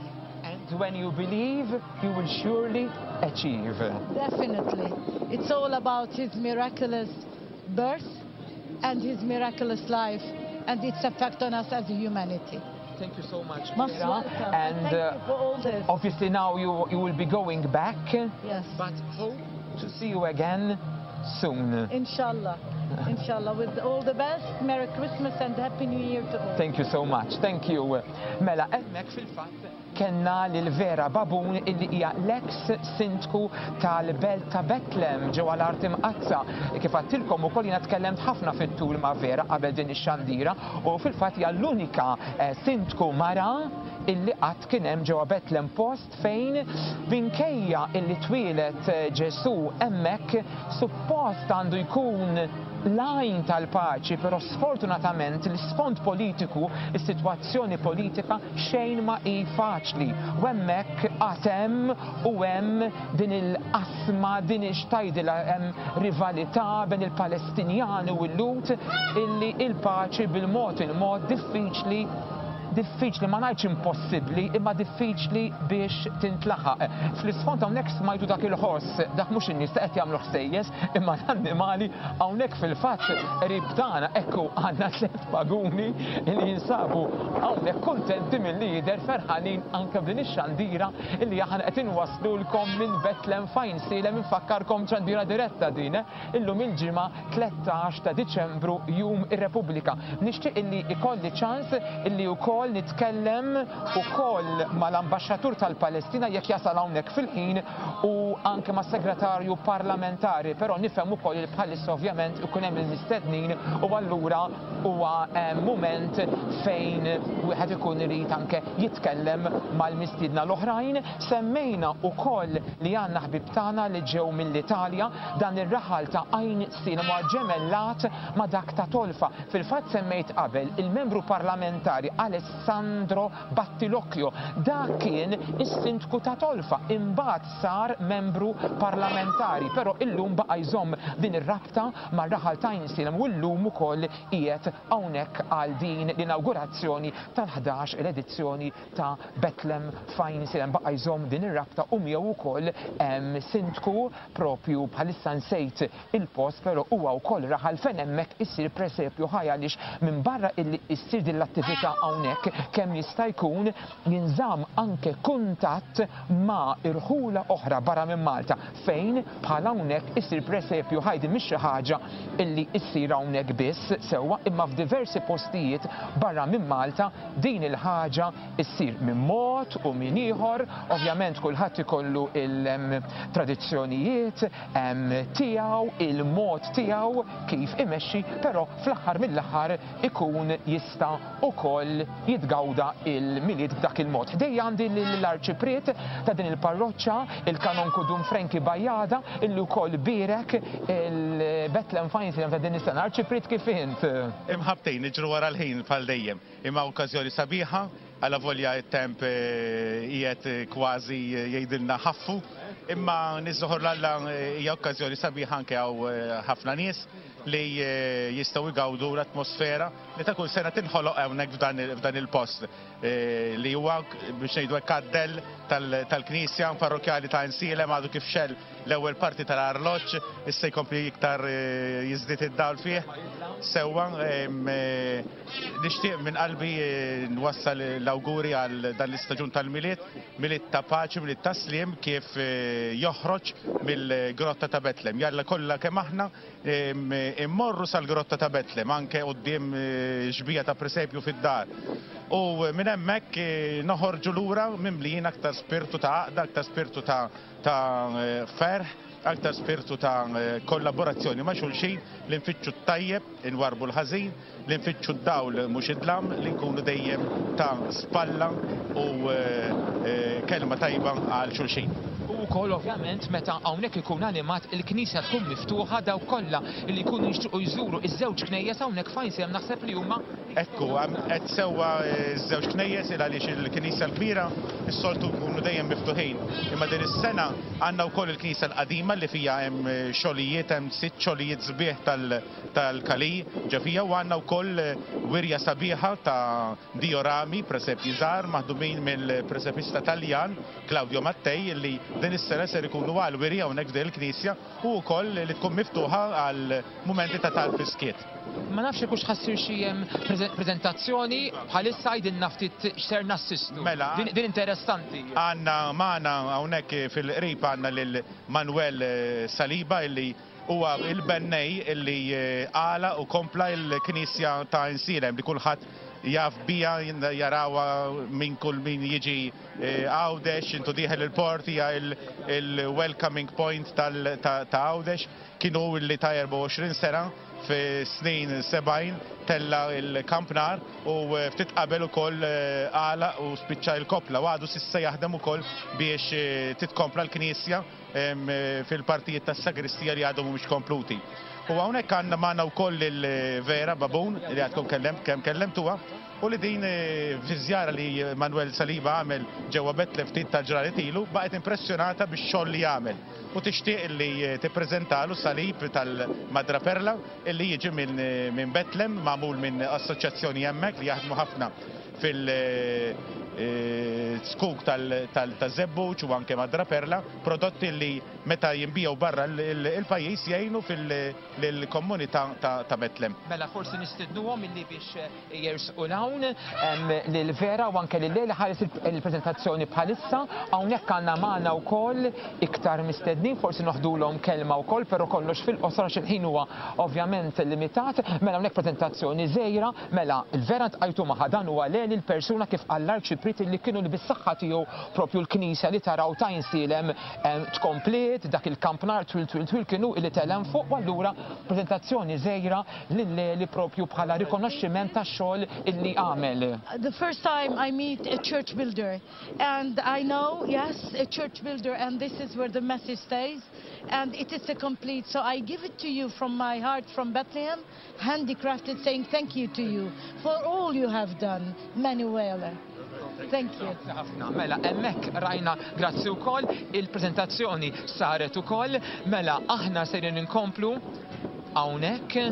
And when you believe, you will surely achieve. Definitely. It's all about his miraculous birth and his miraculous life and its effect on us as a humanity. Thank you so much, Most Mira. welcome. And Thank uh, you for all this. obviously now you, you will be going back. Yes. But hope to see you again soon. Inshallah. Inshallah. With all the best, Merry Christmas and Happy New Year to all. Thank you so much. Thank you. Mela, emmek fil-fatt kenna lil-Vera Babun illi hija l-ex sindku tal-Belt ta' Bethlehem ġewwa l-Art Imqazza. Kif għattilkom ukoll jiena tkellemt ħafna fit-tul ma' Vera qabel din ix-xandira u fil-fatt hija l-unika sindku mara illi qatt kien hemm ġewwa Bethlehem Post fejn minkejja illi twilet Ġesu hemmhekk suppost għandu jkun lajn tal-paċi, però sfortunatament l-isfond politiku, is-sitwazzjoni politika xejn ma hi faċli. U hemmhekk għad hemm u hemm din il-qasma, din ix-xtajdilha hemm rivalità bejn il-Palestinjani u l-Lut illi il-paċi bil-mod il-mod diffiċli diffiċli ma ngħidx impossibbli imma diffiċli biex tintlaħaq. Fl-isfond hawnhekk smajtu dak il-ħoss, dak mhux in-nies qed jagħmlu ħsejjes, imma l-annimali hawnhekk fil-fatt qrib tagħna ekku għandna tliet paguni li jinsabu hawnhekk kuntenti mill-lider ferħanin anke b'din ix-xandira illi aħna qed inwasslulkom minn Bethlehem Fajnsielhem infakkarkom xandira diretta din illum il-ġimgħa tlettax ta' Diċembru jum ir-Repubblika. Nixtieq illi ikolli ċans illi wkoll nitkellem ukoll mal-Ambaxxatur tal-Palestina jekk jasal hawnhekk fil-ħin u anke mas-Segretarju Parlamentari, però nifhem ukoll li bħalissa ovvjament ikun hemm il-mistednin u allura huwa mument fejn wieħed ikun irid anke jitkellem mal-mistiedna l-oħrajn. Semmejna ukoll li għandna ħbib tagħna li ġew mill-Italja dan ir-raħal ta' Għajn Sinema ġemellat ma' dak ta' Tolfa. Fil-fatt semmejt qabel il-membru parlamentari Alessandro Battilocchio. Dak kien is-sindku ta' Tolfa, imbagħad sar membru parlamentari, però illum baqa' jżomm din ir-rabta mar-raħal ta' Għajn Sinema u llum ukoll qiegħed hawnhekk għal din l-inawgurazzjoni tal-ħadax l-edizzjoni ta' Bethlehem Fajnsielhem baqa' jżomm din ir-rabta u miegħu wkoll hemm sindku propju bħalissa nsejt il-post, però huwa wkoll raħal fejn hemmhekk issir presepju ħaj għaliex minn barra illi issir din l-attività hawnhekk kemm jista' jkun jinżamm anke kuntatt ma' irħula oħra barra minn Malta fejn bħal hawnhekk issir presepju ħajdi mhix xi ħaġa illi issir hawnhekk biss sewwa imma f'diversi postijiet barra minn Malta din il-ħaġa issir minn mod u minn ieħor. Ovvjament kulħadd ikollu il-tradizzjonijiet tiegħu, il-mod tiegħu kif imexxi, però fl-aħħar mill-aħħar ikun jista' ukoll jitgawda il-miliet b'dak il-mod. Ħdejja għandi l-arċipriet ta' din il-parroċċa, il-kanon Kudum Franki Bajjada, illi wkoll birek il-Bethlehem Fajnsielhem ta' din is-sena. Arċipriet kif int? Imħabtejn iġru wara l-ħin bħal dejjem, imma okkażjoni sabiħa, għala volja t-temp qiegħed kważi jgħidilna ħaffu, imma niżżoħor l-alla hija okkażjoni sabiħa anke hawn ħafna nies li jistgħu jgawdu l-atmosfera li ta' kull sena tinħoloq hawnhekk f'dan il-post li huwa biex ngħidu hekk għaddell tal-Knisja Parrokjali ta' Insielhem għadu kif xell l-ewwel parti tal-arloġġ issa jkompli iktar jiżdied id-dawl fih. Sewwa nixtieq minn qalbi nwassal l-awguri għal dan l-istaġun tal-miliet, miliet ta' paċi, miliet ta' sliem kif joħroġ mill-grotta ta' Bethlehem. Jalla kollha kemm aħna immorru sal-grotta ta' Bethlehem anke quddiem ġbija ta' presepju fid-dar. U minn hemmhekk noħorġu lura mimlijin aktar spirtu ta' għaqda, aktar spirtu ta' ferħ, aktar spirtu ta' kollaborazzjoni ma' xulxin, li nfittxu t-tajjeb, inwarbu l-ħażin, li nfittxu d-dawl mhux id-dlam, li nkunu dejjem ta' spalla u kelma tajba għal xulxin. U wkoll ovvjament meta hawnhekk ikun animat il-Knisja tkun miftuħa daw kollha li jkunu jixtiequ jżuru iż-żewġ knejjes hawnhekk Fajnsielhem naħseb li huma Ekku, qed sewwa żewġ knejjes il għaliex il-Knisja l-kbira is-soltu jkunu dejjem miftuħin. Imma din is-sena għandna wkoll il-Knisja l-qadima li fija hemm xogħlijiet hemm sitt xogħlijiet sbieħ tal-Kali ġo fija u għandna wkoll wirja sabiħa ta' diorami, presepi żgħar maħdumin mill-presepista Taljan Claudio Mattei li din is-sena ser ikunu għal wirja hawnhekk f'din il-Knisja u wkoll li tkun miftuħa għal mumenti ta' tal-fiskiet. Ma nafx kux ħassir xi prezentazzjoni bħalissa jidilna ftit x'ser nassistu. Mela. Din interessanti. Għandna magħna hawnhekk fil-qrib għandna lil Manuel Saliba illi huwa il-bennej illi għala u kompla l-Knisja ta' Insirem li kulħadd jaf bija jarawa minn kull min jiġi Għawdex, intu diħel il-port hija il-welcoming point ta' Għawdex kienu li ta' erba' u għoxrin sena fi snin sebgħin tella il-kampnar u ftit qabel ukoll għala u spiċċa il-kopla u għadu sissa jaħdem ukoll biex titkompla l-Knisja fil-partijiet tas-sagristija li għadhom mhumiex kompluti. U hawnhekk għandna magħna wkoll il-Vera Babun li għadkom kemm kellemtuha u li din fi żjara li Manuel Saliba għamel ġewwa Betlem ftit tal-ġranet ilu baqgħet impressjonata bix-xogħol li jagħmel u tixtieq li tippreżentalu salib tal-Madra Perla illi jiġi minn Betlem magħmul minn assoċjazzjoni hemmhekk li jaħdmu ħafna fil- skuk tal-Zebbuċ u anke Madra Perla, prodotti li meta jinbijaw barra il-pajjiż jgħinu fil-komunità ta' Betlem. Mela forsi nistidnuhom illi biex jersqu hawn lil Vera u anke lil Lejla ħares il-preżentazzjoni bħalissa hawnhekk għandna magħna wkoll iktar mistednin forsi noħdulhom kelma wkoll, però kollox fil-qosra x'il-ħin huwa ovvjament limitat. Mela hawnhekk preżentazzjoni żgħira, mela l-Vera ntqajtu magħha dan huwa Leli l-persuna kif għall-arċi li kienu li bis-saħħa tiegħu propju l-Knisja li taraw ta' Insirem tkomplet dak il-kampnar twil twil twil kienu li telem fuq u allura preżentazzjoni żgħira li propju bħala rikonoxximent tax-xogħol illi għamel. The first time I meet a church builder and I know yes a church builder and this is where the message stays and it is a complete so I give it to you from my heart from Bethlehem handicrafted saying thank you to you for all you have done Manuela. Thank you. Mela, emmek rajna grazzi wkoll il-prezentazzjoni saret ukoll, mela aħna sejrin inkomplu hawnhekk.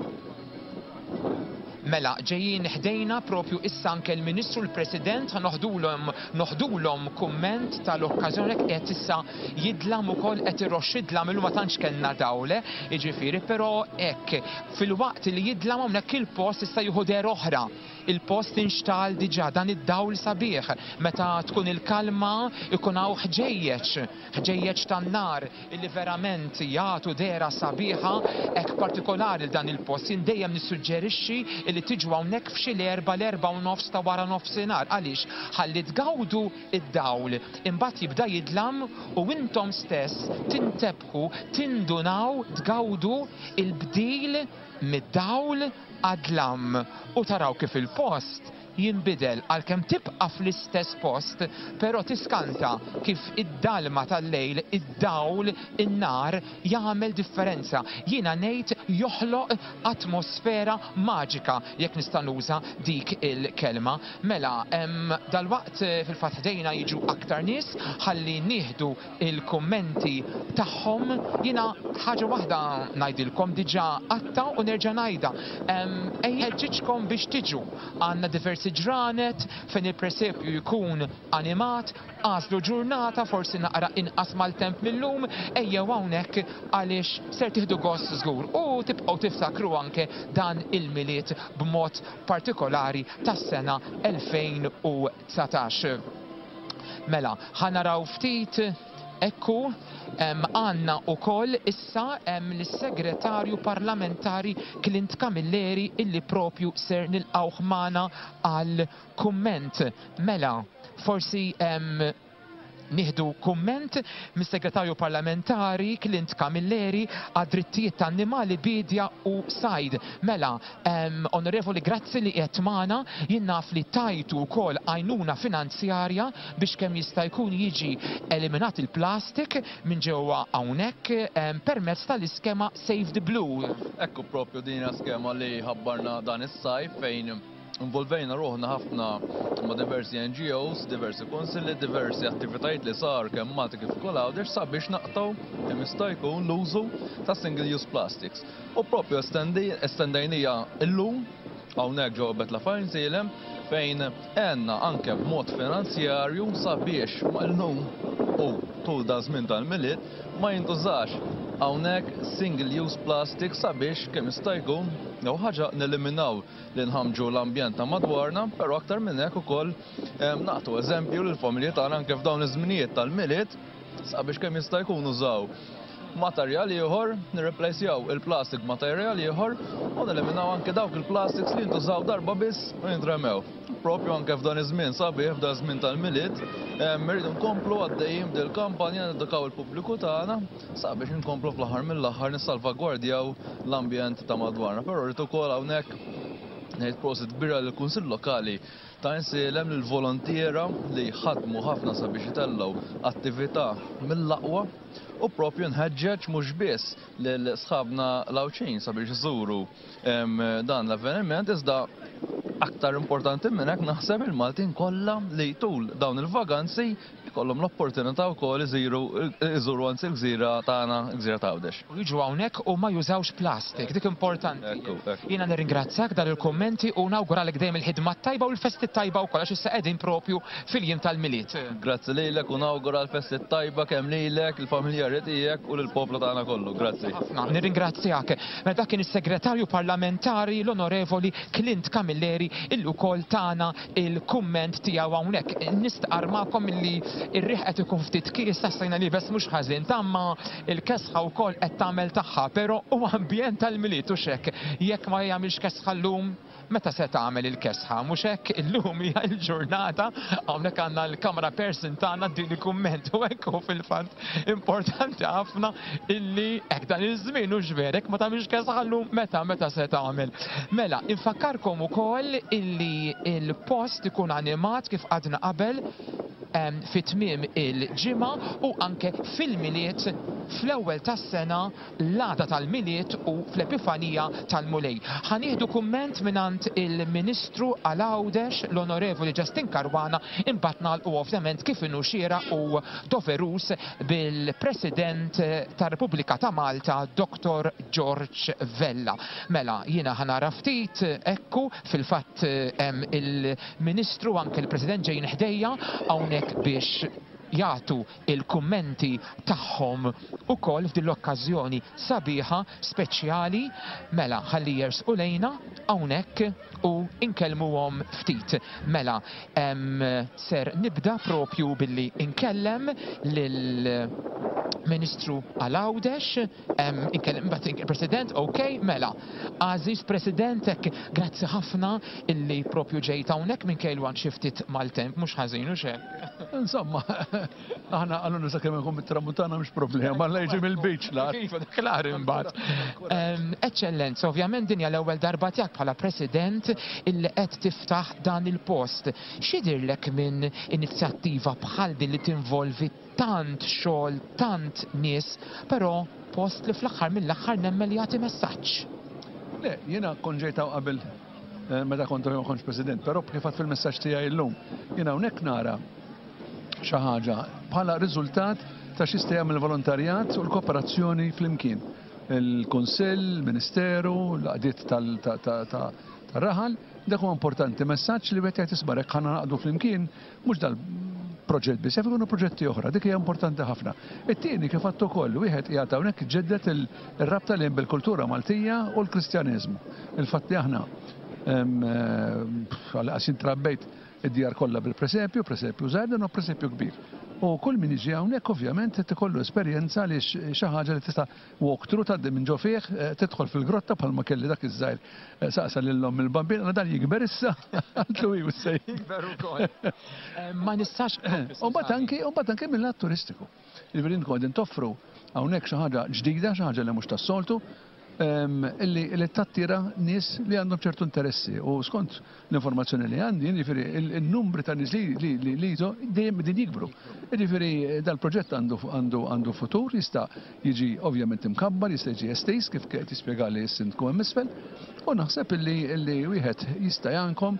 Mela, ġejjin ħdejna propju issa anke l-Ministru l-President noħdulhom noħdulhom kumment tal-okkażjoni qed issa jidlam ukoll qed iroxx idlam illu ma tantx kellna dawle, jiġifieri però hekk fil-waqt li jidlam hawnhekk il-post issa jieħu der oħra. Il-post inxtal diġà dan id-dawl sabiħ meta tkun il-kalma ikun hawn ħġejjeġ, ħġejjeġ tan-nar illi verament jagħtu dera sabiħa hekk partikolari dan il-post dejjem nissuġġerixxi li tiġu hawnhekk f'xi l-erba' l-erba' u nofs ta' wara nofsinhar għaliex ħalli tgawdu id-dawl imbagħad jibda jidlam u intom stess tintebħu tindunaw tgawdu il-bdil mid-dawl għadlam u taraw kif il-post jinbidel għalkemm tibqa' fl-istess post, però tiskanta kif id-dalma tal-lejl, id-dawl, in-nar jagħmel differenza. Jiena ngħid joħloq atmosfera maġika jekk nista' nuża dik il-kelma. Mela, dal-waqt fil-fatt ħdejna jiġu aktar nies ħalli nieħdu il-kummenti tagħhom. Jiena ħaġa waħda ngħidilkom diġà qatta u nerġa' ngħidha. Ejjeġġiġkom biex tiġu għandna diversi ġranet fejn il-presepju jkun animat, għażlu ġurnata forsi naqra inqas mal-temp millum, ejjew hawnhekk għaliex ser tieħdu gost żgur u tibqgħu tiftakru anke dan il-miliet b'mod partikolari tas-sena elfejn u tsatax. Mela, ħanaraw ftit ekku għanna u koll issa l-segretarju parlamentari Clint Camilleri illi propju ser nilqawh magħna għal kumment. Mela, forsi nieħdu kumment mis-segretarju parlamentari Clint Camilleri għad-drittijiet tan-annimali bidja u sajd. Mela, um, onorevoli, grazzi li qiegħed magħna, jien naf li tajtu wkoll għajnuna finanzjarja biex kemm jista' jkun jiġi eliminat il-plastik minn ġewwa hawnhekk um, permezz tal-iskema Save the Blue. Ekku propju din skema li ħabbarna dan is-sajf fejn involvejna ruħna ħafna ma' diversi N G Os, diversi konsilli, diversi attivitajiet li sar kemm Malti kif ukoll Għawdex sabiex naqtaw kemm jista' jkun l-użu ta' single-use plastics. U propju estendejnija illum hawnhekk ġewwa Betla Fajnsielem fejn għenna anke b'mod finanzjarju sabiex illum u tul da żmien tal-miliet ma jintużax hawnhekk single-use plastic sabiex kemm jista' jkun jew ħaġa neliminaw li nħamġu l-ambjent ta' madwarna, però aktar minn hekk ukoll nagħtu eżempju lill-familji tagħna anke f'dawn iż-żminijiet tal-miliet sabiex kemm jista' jkun użaw materjal ieħor, nirreplacjaw il-plastik materjal ieħor u neliminaw anke dawk il-plastics li ntużaw darba biss u jintremew. Propju anke f'dan iż-żmien sabiħ f'dan iż-żmien tal-miliet, irridu nkomplu għaddejjin b'dil kampanja nedukaw il-pubbliku tagħna sabiex inkomplu fl-aħħar mill-aħħar nissalvagwardjaw l-ambjent ta' madwarna. Però rrid ukoll hawnhekk ngħid prosit kbira lill-Kunsill Lokali ta' Insielem lill volontiera li ħadmu ħafna sabiex itellgħu attività mill-aqwa u propju nħeġġeġ mhux biss lil sħabna Lawċin sabiex iżuru dan l-avveniment iżda aktar importanti minn hekk naħseb il-Maltin kollha li tul dawn il-vaganzi jkollhom l-opportunità wkoll iżuru anzi l-gżira tagħna, l-gżira ta' Għawdex. U jiġu hawnhekk u ma jużawx plastik, dik importanti. Jiena nirringrazzjak dan il-kummenti u nawguralek dejjem il-ħidma tajba u l-festi tajba wkoll għax issa qegħdin propju fil-jiem tal-miliet. Grazzi lilek u nawgura l-festi tajba kemm lilek, il-familjari tiegħek u lill-poplu tagħna kollu. Grazzi. Nirringrazzjak. Meta kien is-segretarju parlamentari l-onorevoli Clint Camilleri illu kol tagħna il-kumment tiegħu hawnhekk. Nistaqar magħkom illi ir-riħ qed ikun ftit kies tasajna li bes mhux ħażin tamma il-kesħa wkoll qed tagħmel tagħha, però huwa ambjent tal-miliet u xekk jekk ma jagħmilx kesħa llum meta se tagħmel il-kesħa mhux hekk illum hija l-ġurnata hawnhekk għandna l-camera person tagħna din il-kumment u hekk hu fil-fatt importanti ħafna illi hekk dan iż-żmien hux verek ma tagħmilx kesħa llum meta meta se tagħmel. Mela, infakkarkom ukoll illi il-post ikun animat kif għadna qabel fit-tmiem il-ġimgħa u anke fil-miliet fl-ewwel tas-sena l-għada tal-miliet u fl-Epifanija tal-Mulej. Ħanieħdu kumment minant il-Ministru għal Għawdex l-Onorevoli Justin Caruana imbagħad nagħlqu ovvjament kif inhu xieraq u doverus bil-President tar-Repubblika ta' Malta Doktor George Vella. Mela, jiena ħanara ftit ekku fil-fatt il-Ministru anke l-President ġejjin ħdejja hawnhekk biex jagħtu il-kummenti tagħhom ukoll f'din l-okkażjoni sabiħa speċjali. Mela ħalli jersqu lejna hawnhekk u inkellmuhom ftit. Mela ser nibda propju billi inkellem lil Ministru għal Għawdex, inkellem il-President, ok, mela. Aziz President, grazzi ħafna illi propju ġejt hawnhekk minn kejlu għan xiftit mal-temp, mhux ħażin u xek. Insomma, aħna għallu nisa kemm inkun mit-tramuntana mhux problema, alla jiġi mill-beach la. Klar imbagħad. Eċċellenza, ovvjament din hija l-ewwel darba tiegħek bħala President illi qed tiftaħ dan il-post. X'idhirlek minn inizjattiva bħal din li tinvolvi tant xogħol, tant nies, però post li fl-aħħar mill-aħħar nemmel jagħti messaġġ. Le, jiena kont ġejt qabel meta kont ma kontx President, però kif għad fil-messaġġ tiegħi llum. Jiena hawnhekk nara xi ħaġa bħala riżultat ta' xi jagħmel il-volontarjat u l-kooperazzjoni flimkien. Il-Kunsill, il-Ministeru, l-qdiet tar-raħal, dak huwa importanti. Messaġġ li wieħed jisbar hekk ħana naqdu flimkien mhux dal proġett biss, jekk ikunu proġetti oħra, dik hija importanti ħafna. It-tieni kif għadt ukoll wieħed qiegħed hawnhekk ġeddet ir-rabta lejn bil-kultura Maltija u l-Kristjaneżmu. Il-fatt li aħna għal qasin trabbejt id-djar kollha bil-presepju, presepju żgħar u presepju kbir. U kull min iġi hawnhekk ovvjament qed ikollu esperjenza li xi ħaġa li tista' walk through tgħaddi minn ġo fih, tidħol fil-grotta bħalma kelli dak iż-żgħir saqsa lilhom il-bambin għal dan jikber issa għandlu hu se jikber ukoll. Ma nistax. U mbagħad anke u mbagħad anke mill-lat turistiku. Jiġifieri qegħdin toffru hawnhekk xi ħaġa ġdida, xi ħaġa li mhux tas-soltu, illi li tattira nies li għandhom ċertu interessi u skont l-informazzjoni li għandi, jiġifieri il-numri ta' nies li li jiġu dejjem din jikbru. Jiġifieri dal-proġett għandu għandu futur, jista' jiġi ovvjament imkabbar, jista' jiġi estis kif qed jispjegali s-sindku hemm isfel, u naħseb illi wieħed jista' jgħinkom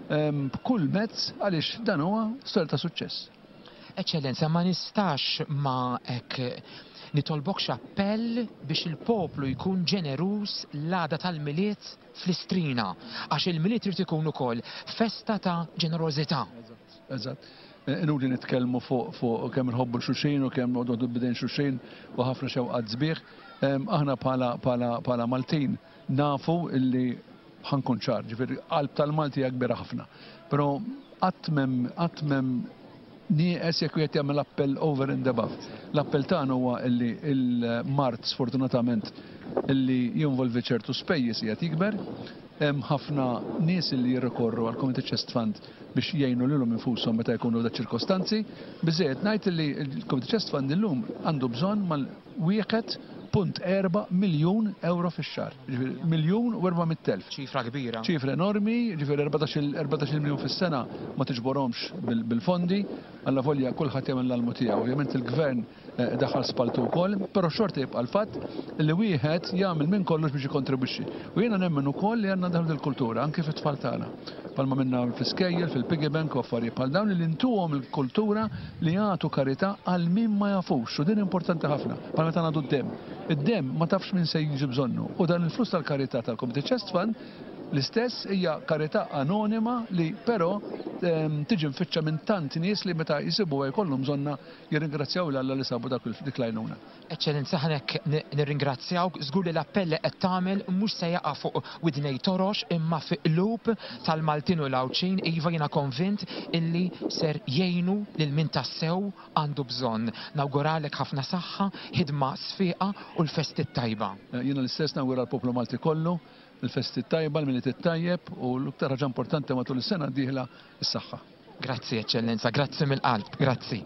b'kull mezz għaliex dan huwa storja ta' suċċess. Eċċellenza, ma nistax ma hekk nitolbok x'appell biex il-poplu jkun ġeneruż l-għada tal-miliet fl-Istrina, għax il-miliet irid ikun ukoll festa ta' ġenerożità. Eżatt. Inuri nitkellmu fuq kemm inħobbu l-xulxin u kemm noqogħdu bidejn xulxin u ħafna xewqat sbieħ. Aħna bħala Maltin nafu illi ħankun ċar, ġifieri qalb tal-Malti hija kbira ħafna. Però qatt m'hemm nieqes jekk wieħed jagħmel appell over and above. L-appell tagħna huwa illi il-Mart sfortunatament illi jinvolvi ċertu spejjeż qiegħed jikber. Hemm ħafna nies li jirrikorru għal Community Chest Fund biex jgħinu lilhom infushom meta jkunu da ċirkostanzi. Biżejjed ngħid li l-Community Chest Fund illum għandu bżonn mal-wieħed punt erba' miljun euro fix-xahar. Miljun u erba'miyet elf. Ċifra kbira. Ċifra enormi, ġifieri erbatax-il miljun fis-sena ma tiġborhomx bil-fondi, alla volja kulħadd jagħmel l-almu tiegħu. Ovvjament il-gvern daħal spaltu wkoll, però xorta jibqa' l-fatt li wieħed jagħmel minn kollox biex jikkontribwixxi. U jiena nemmen ukoll li għandna daħlu il-kultura anke fit-tfal tagħna. Palma minna fl-iskejjel, fil-piggy bank u affarijiet bħal dawn li ntuhom il-kultura li jagħtu karità għal min ma jafux, u din importanti ħafna. Palma tagħna għadu d-dem. Id-dem ma tafx min se jiġi bżonnu. U dan il-flus tal-karità tal-Community Chest Fund l-istess hija karità anonima li però tiġi mfittxa minn tanti nies li meta jisibu jkollhom bżonna jirringrazzjaw l-Alla li sabu dak dik l-għajnuna. Eċċellenza ħanek nirringrazzjawk, żgur li l-appell li qed tagħmel mhux se jaqa' fuq widnej torox imma fi qlub tal-Maltin u l-Awċin, iva jiena konvint illi ser jgħinu lil min tassew għandu bżonn. Nawguralek ħafna saħħa, ħidma sfiqa u l-festi tajba. Jiena l-istess nawgura l-poplu Malti kollu il-festi tajba, l-miliet tajjeb u l-uktar ħaġa importanti matul is-sena d-dieħla is-saħħa. Grazzi Eċċellenza, grazzi mill-qalb, grazzi.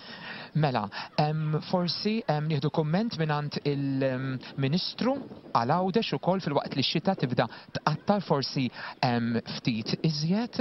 Mela, forsi nieħdu komment mingħand il-Ministru Għal-Għawdex ukoll fil-waqt li x-xita tibda tqattal forsi ftit iżjed.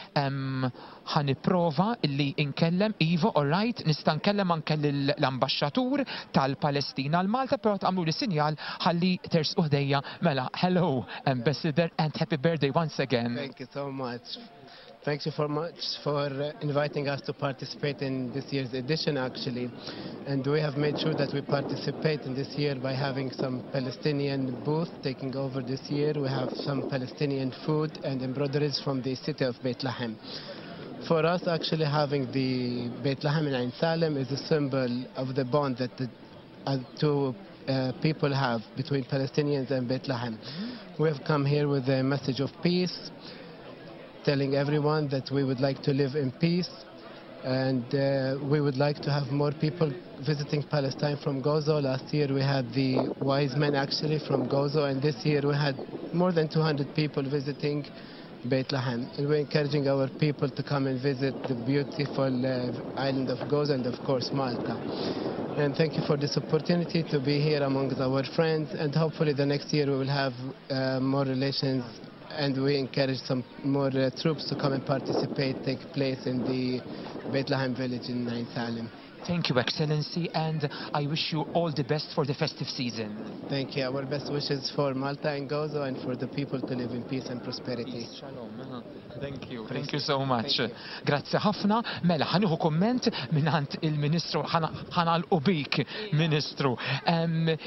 Ħanipprova illi nkellem Ivo, all right, nista' nkellem anke l-Ambaxxatur tal-Palestina l-Malta, però tagħmlu li sinjal ħalli tersqu ħdejja. Mela, hello, Ambassador, and happy birthday once again. Thank you so much. Thank you so much for uh, inviting us to participate in this year's edition, actually. And we have made sure that we participate in this year by having some Palestinian booth taking over this year. We have some Palestinian food and embroideries from the city of Beit Lahem. For us, actually having the Beit Lahem in Ain Salem is a symbol of the bond that the uh, two uh, people have between Palestinians and Beit Lahem. We have come here with a message of peace, telling everyone that we would like to live in peace and uh, we would like to have more people visiting Palestine from Gaza. Last year we had the wise men actually from Gaza, and this year we had more than two hundred people visiting Beit Lahem. And we're encouraging our people to come and visit the beautiful uh, island of Gaza and of course Malta. And thank you for this opportunity to be here amongst our friends, and hopefully the next year we will have uh, more relations, and we encourage some more uh, troops to come and participate, take place in the Beit Lahem village in Ain Salem. Thank you, Excellency, and I wish you all the best for the festive season. Thank you. Our best wishes for Malta and Gaza and for the people to live in peace and prosperity. Shalom. Thank you. Thank you so much. Grazie ħafna. Mela, ħanieħu komment minant il-Ministru, ħanalqu bik, Ministru.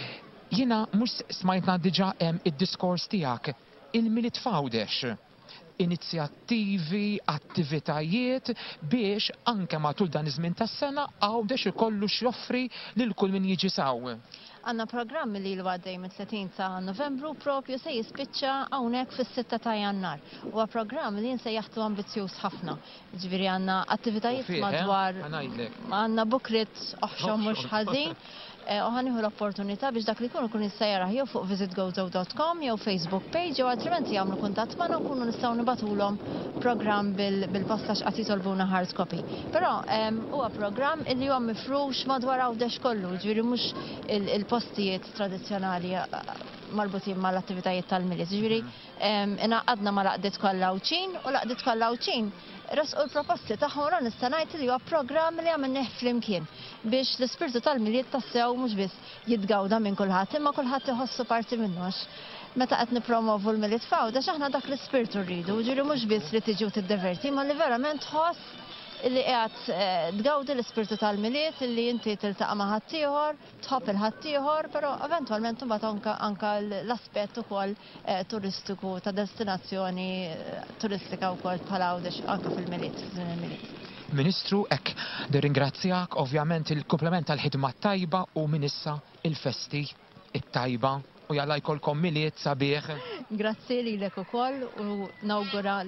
Jiena mhux smajtna diġà id-diskors tiegħek. Il-Milit Fawdex inizjattivi, attivitajiet biex anke matul dan iż-żmien tas-sena għawdex ikollu x'joffri lil kull min jiġi saw. Għanna programmi li l-għaddej mit-tletin ta' Novembru propju se jispiċċa hawnhekk fis-sitta ta' Jannar. Huwa programm li jinse jaħtu ambizzjuż ħafna. Ġifieri għandna attivitajiet madwar għandna bukrit oħxom mhux ħażin. Uħaniħu l-opportunità biex dak li kunu kun jissajjaraħ jew fuq visit gozo dot com jew Facebook page jew altrimenti jagħmlu kuntatt magħna nkunu nistgħu nibatulhom programm bil-posta x'qed jitolbuna hard copy. Però huwa programm illi huwa mifrux madwar għawdex kollu, ġifieri mhux il-postijiet tradizzjonali marbutin mal-attivitajiet tal-miliet. Ġifieri ingħaqadna ma' laqdiet kollha Awċin u laqdiet kollha Awċin rasqu l-proposti tagħhom ra nista' ngħid li huwa programm li għamilnieh flimkien biex l-ispirtu tal-miliet tassew mhux biss jitgawda minn kulħadd imma kulħadd iħossu parti minnu. Meta qed nippromovu l-miliet fawda x'aħna dak l-ispirtu rridu, ġifieri mhux biss li tiġi u tiddiverti ma li verament tħoss li qiegħed tgawdi l-ispirtu tal-miliet illi inti tiltaqa' ma' ħaddieħor, tħobb il-ħaddieħor, però eventwalment imbagħad anke l-aspett ukoll turistiku ta' destinazzjoni turistika wkoll bħala għawdex anke fil-miliet. Ministru, ek, nirringrazzjak ovvjament il-komplement tal-ħidma tajba u minissa il-festi it-tajba u jalla jkollkom miliet sabiħ. Grazzi li l-ek ukoll u nawgura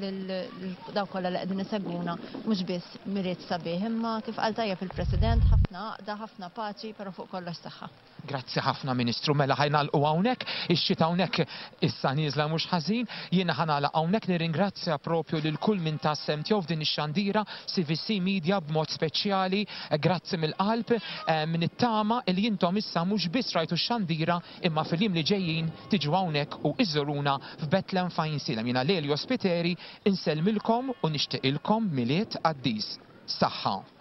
daw kollha li qegħdin isegwuna mhux biss miliet sabiħ imma kif qal tajjeb il-President ħafna da ħafna paċi però fuq kollox saħħa. Grazzi ħafna Ministru, mela ħajnalqu hawnhekk, ix-xita hawnhekk issa nieżla mhux ħażin, jiena ħanala hawnhekk nirringrazzja propju lil kull min tassem tiegħu f'din ix-xandira C V C Media b'mod speċjali, grazzi mill-qalb min it-tama li intom issa mhux biss rajtu x-xandira imma fil-jiem li ġejjin tiġu hawnhekk u iżuruna f'Bethlehem Fajnsilem. Jiena Lelio Spiteri insellmilkom u nixtieqilkom miliet qaddis. Saħħa.